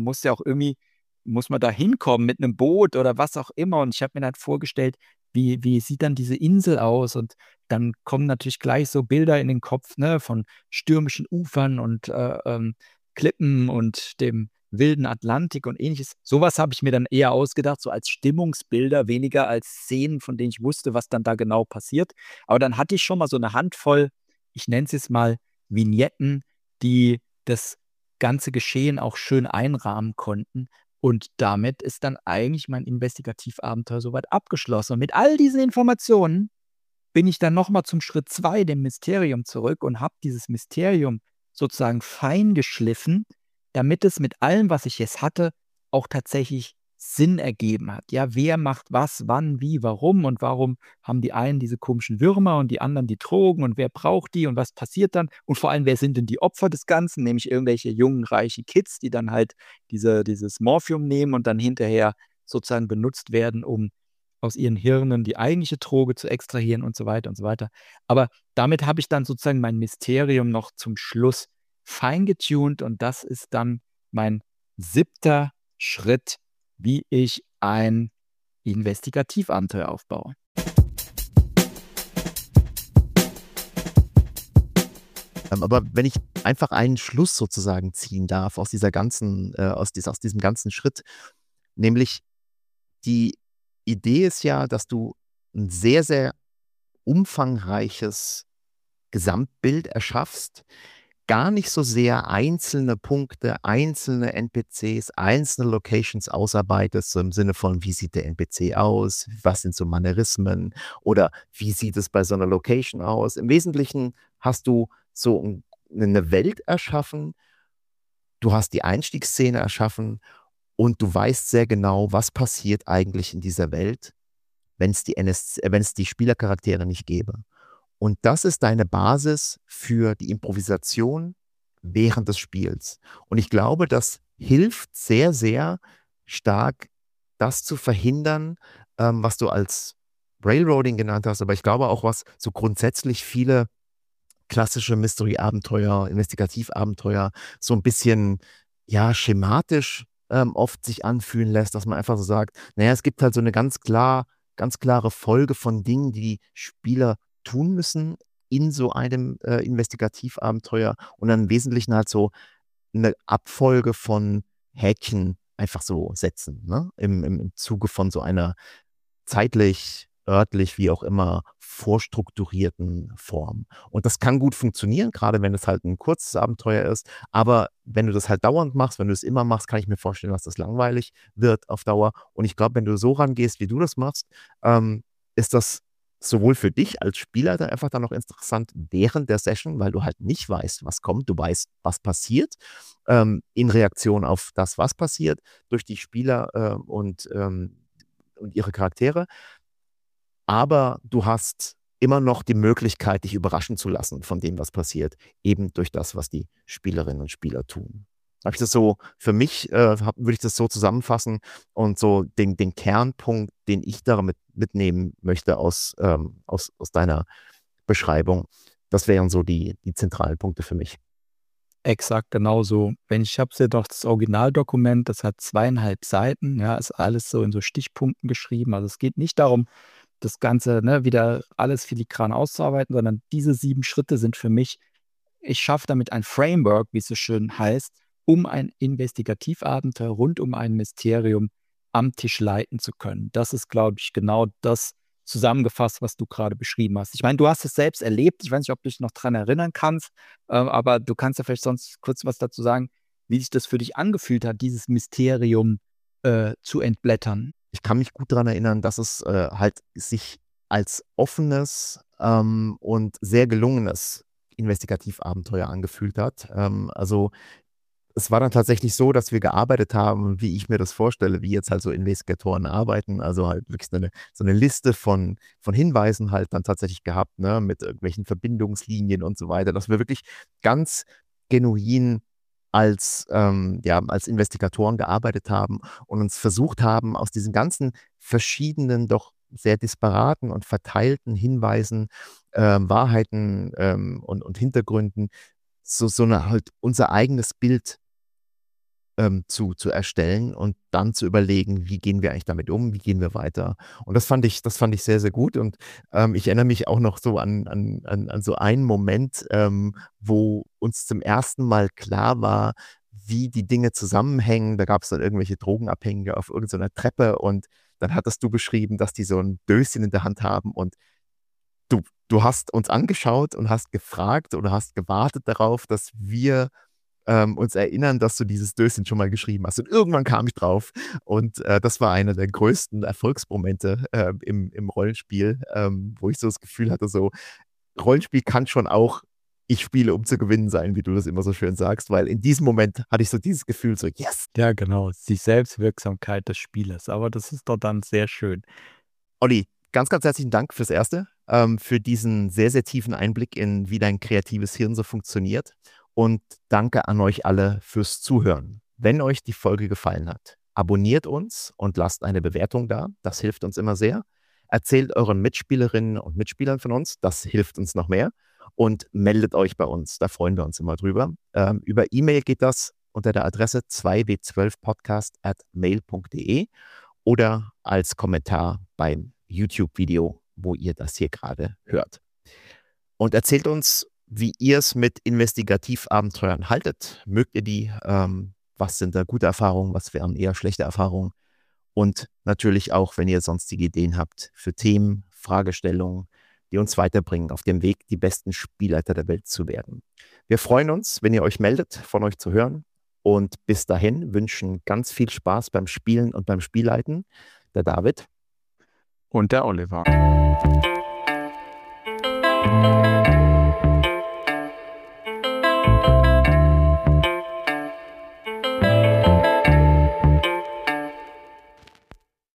muss man da hinkommen mit 'nem Boot oder was auch immer. Und ich habe mir dann vorgestellt, wie sieht dann diese Insel aus? Und dann kommen natürlich gleich so Bilder in den Kopf, ne, von stürmischen Ufern und, Klippen und dem wilden Atlantik und Ähnliches. So was habe ich mir dann eher ausgedacht, so als Stimmungsbilder, weniger als Szenen, von denen ich wusste, was dann da genau passiert. Aber dann hatte ich schon mal so 'ne Handvoll, ich nenne es jetzt mal Vignetten, die das ganze Geschehen auch schön einrahmen konnten. Und damit ist dann eigentlich mein Investigativabenteuer so weit abgeschlossen. Und mit all diesen Informationen bin ich dann noch mal zum Schritt 2, dem Mysterium, zurück und habe dieses Mysterium sozusagen fein geschliffen, damit es mit allem, was ich jetzt hatte, auch tatsächlich Sinn ergeben hat. Ja, wer macht was, wann, wie, warum, und warum haben die einen diese komischen Würmer und die anderen die Drogen, und wer braucht die und was passiert dann? Und vor allem, wer sind denn die Opfer des Ganzen? Nämlich irgendwelche jungen, reichen Kids, die dann halt dieses Morphium nehmen und dann hinterher sozusagen benutzt werden, um aus ihren Hirnen die eigentliche Droge zu extrahieren und so weiter und so weiter. Aber damit habe ich dann sozusagen mein Mysterium noch zum Schluss fein getuned, und das ist dann mein siebter Schritt, wie ich ein Investigativabenteuer aufbaue. Aber wenn ich einfach einen Schluss sozusagen ziehen darf aus dieser ganzen aus diesem ganzen Schritt, nämlich die Idee ist ja, dass du ein sehr, sehr umfangreiches Gesamtbild erschaffst, gar nicht so sehr einzelne Punkte, einzelne NPCs, einzelne Locations ausarbeitest, so im Sinne von: Wie sieht der NPC aus? Was sind so Manierismen? Oder wie sieht es bei so einer Location aus? Im Wesentlichen hast du so 'n eine Welt erschaffen, du hast die Einstiegsszene erschaffen und du weißt sehr genau, was passiert eigentlich in dieser Welt, wenn es wenn es die Spielercharaktere nicht gäbe. Und das ist deine Basis für die Improvisation während des Spiels. Und ich glaube, das hilft sehr, sehr stark, das zu verhindern, was du als Railroading genannt hast, aber ich glaube auch, was so grundsätzlich viele klassische Mystery-Abenteuer, Investigativabenteuer so ein bisschen, ja, schematisch, oft sich anfühlen lässt, dass man einfach so sagt: „Na ja, es gibt halt so eine ganz klare Folge von Dingen, die die Spieler tun müssen in so einem, Investigativabenteuer und dann im Wesentlichen halt so eine Abfolge von Häkchen einfach so setzen, ne, im Zuge von so einer zeitlich, örtlich, wie auch immer, vorstrukturierten Form. Und das kann gut funktionieren, gerade wenn es halt ein kurzes Abenteuer ist. Aber wenn du das halt dauernd machst, wenn du es immer machst, kann ich mir vorstellen, dass das langweilig wird auf Dauer. Und ich glaube, wenn du so rangehst, wie du das machst, ist das sowohl für dich als Spielleiter einfach dann noch interessant während der Session, weil du halt nicht weißt, was kommt. Du weißt, was passiert, in Reaktion auf das, was passiert, durch die Spieler, und ihre Charaktere. Aber du hast immer noch die Möglichkeit, dich überraschen zu lassen von dem, was passiert, eben durch das, was die Spielerinnen und Spieler tun. Habe ich das so für mich, würde ich das so zusammenfassen und so den Kernpunkt, den ich damit mitnehmen möchte aus deiner Beschreibung, das wären so die zentralen Punkte für mich. Exakt genauso. Wenn ich habe hier doch das Originaldokument, das hat 2,5 Seiten, ja, ist alles so in so Stichpunkten geschrieben. Also, es geht nicht darum, das Ganze, ne, wieder alles filigran auszuarbeiten, sondern diese 7 Schritte sind für mich, ich schaffe damit ein Framework, wie es so schön heißt, um ein Investigativabenteuer rund um ein Mysterium am Tisch leiten zu können. Das ist, glaube ich, genau das zusammengefasst, was du gerade beschrieben hast. Ich meine, du hast es selbst erlebt. Ich weiß nicht, ob du dich noch dran erinnern kannst, aber du kannst ja vielleicht sonst kurz was dazu sagen, wie sich das für dich angefühlt hat, dieses Mysterium, zu entblättern. Ich kann mich gut daran erinnern, dass es, halt sich als offenes, und sehr gelungenes Investigativabenteuer angefühlt hat. Also, es war dann tatsächlich so, dass wir gearbeitet haben, wie ich mir das vorstelle, wie jetzt halt so Investigatoren arbeiten. Also, halt wirklich so 'ne Liste von Hinweisen halt dann tatsächlich gehabt, ne, mit irgendwelchen Verbindungslinien und so weiter, dass wir wirklich ganz genuin als Investigatoren gearbeitet haben und uns versucht haben, aus diesen ganzen verschiedenen, doch sehr disparaten und verteilten Hinweisen, Wahrheiten, und Hintergründen so 'ne halt unser eigenes Bild zu erstellen und dann zu überlegen, wie gehen wir eigentlich damit um, wie gehen wir weiter. Und das fand ich sehr, sehr gut und, ich erinnere mich auch noch so an so einen Moment, wo uns zum ersten Mal klar war, wie die Dinge zusammenhängen. Da gab es dann irgendwelche Drogenabhängige auf irgend so 'ner Treppe und dann hattest du beschrieben, dass die so 'n Döschen in der Hand haben und du hast uns angeschaut und hast gefragt oder hast gewartet darauf, dass wir uns erinnern, dass du dieses Döschen schon mal geschrieben hast. Und irgendwann kam ich drauf und, das war einer der größten Erfolgsmomente, im Rollenspiel, wo ich so das Gefühl hatte, so Rollenspiel kann schon auch „Ich spiele, um zu gewinnen“ sein, wie du das immer so schön sagst, weil in diesem Moment hatte ich so dieses Gefühl so: „Yes!“ Ja, genau, die Selbstwirksamkeit des Spieles, aber das ist doch dann sehr schön. Olli, ganz, ganz herzlichen Dank fürs Erste, für diesen sehr, sehr tiefen Einblick in, wie dein kreatives Hirn so funktioniert. Und danke an euch alle fürs Zuhören. Wenn euch die Folge gefallen hat, abonniert uns und lasst eine Bewertung da. Das hilft uns immer sehr. Erzählt euren Mitspielerinnen und Mitspielern von uns. Das hilft uns noch mehr. Und meldet euch bei uns. Da freuen wir uns immer drüber. Über E-Mail geht das unter der Adresse 2w12podcast@mail.de oder als Kommentar beim YouTube-Video, wo ihr das hier gerade hört. Und erzählt uns, wie ihr es mit Investigativabenteuern haltet. Mögt ihr die? Was sind da gute Erfahrungen? Was wären eher schlechte Erfahrungen? Und natürlich auch, wenn ihr sonstige Ideen habt für Themen, Fragestellungen, die uns weiterbringen auf dem Weg, die besten Spielleiter der Welt zu werden. Wir freuen uns, wenn ihr euch meldet, von euch zu hören. Und bis dahin wünschen ganz viel Spaß beim Spielen und beim Spielleiten. Der David. Und der Oliver.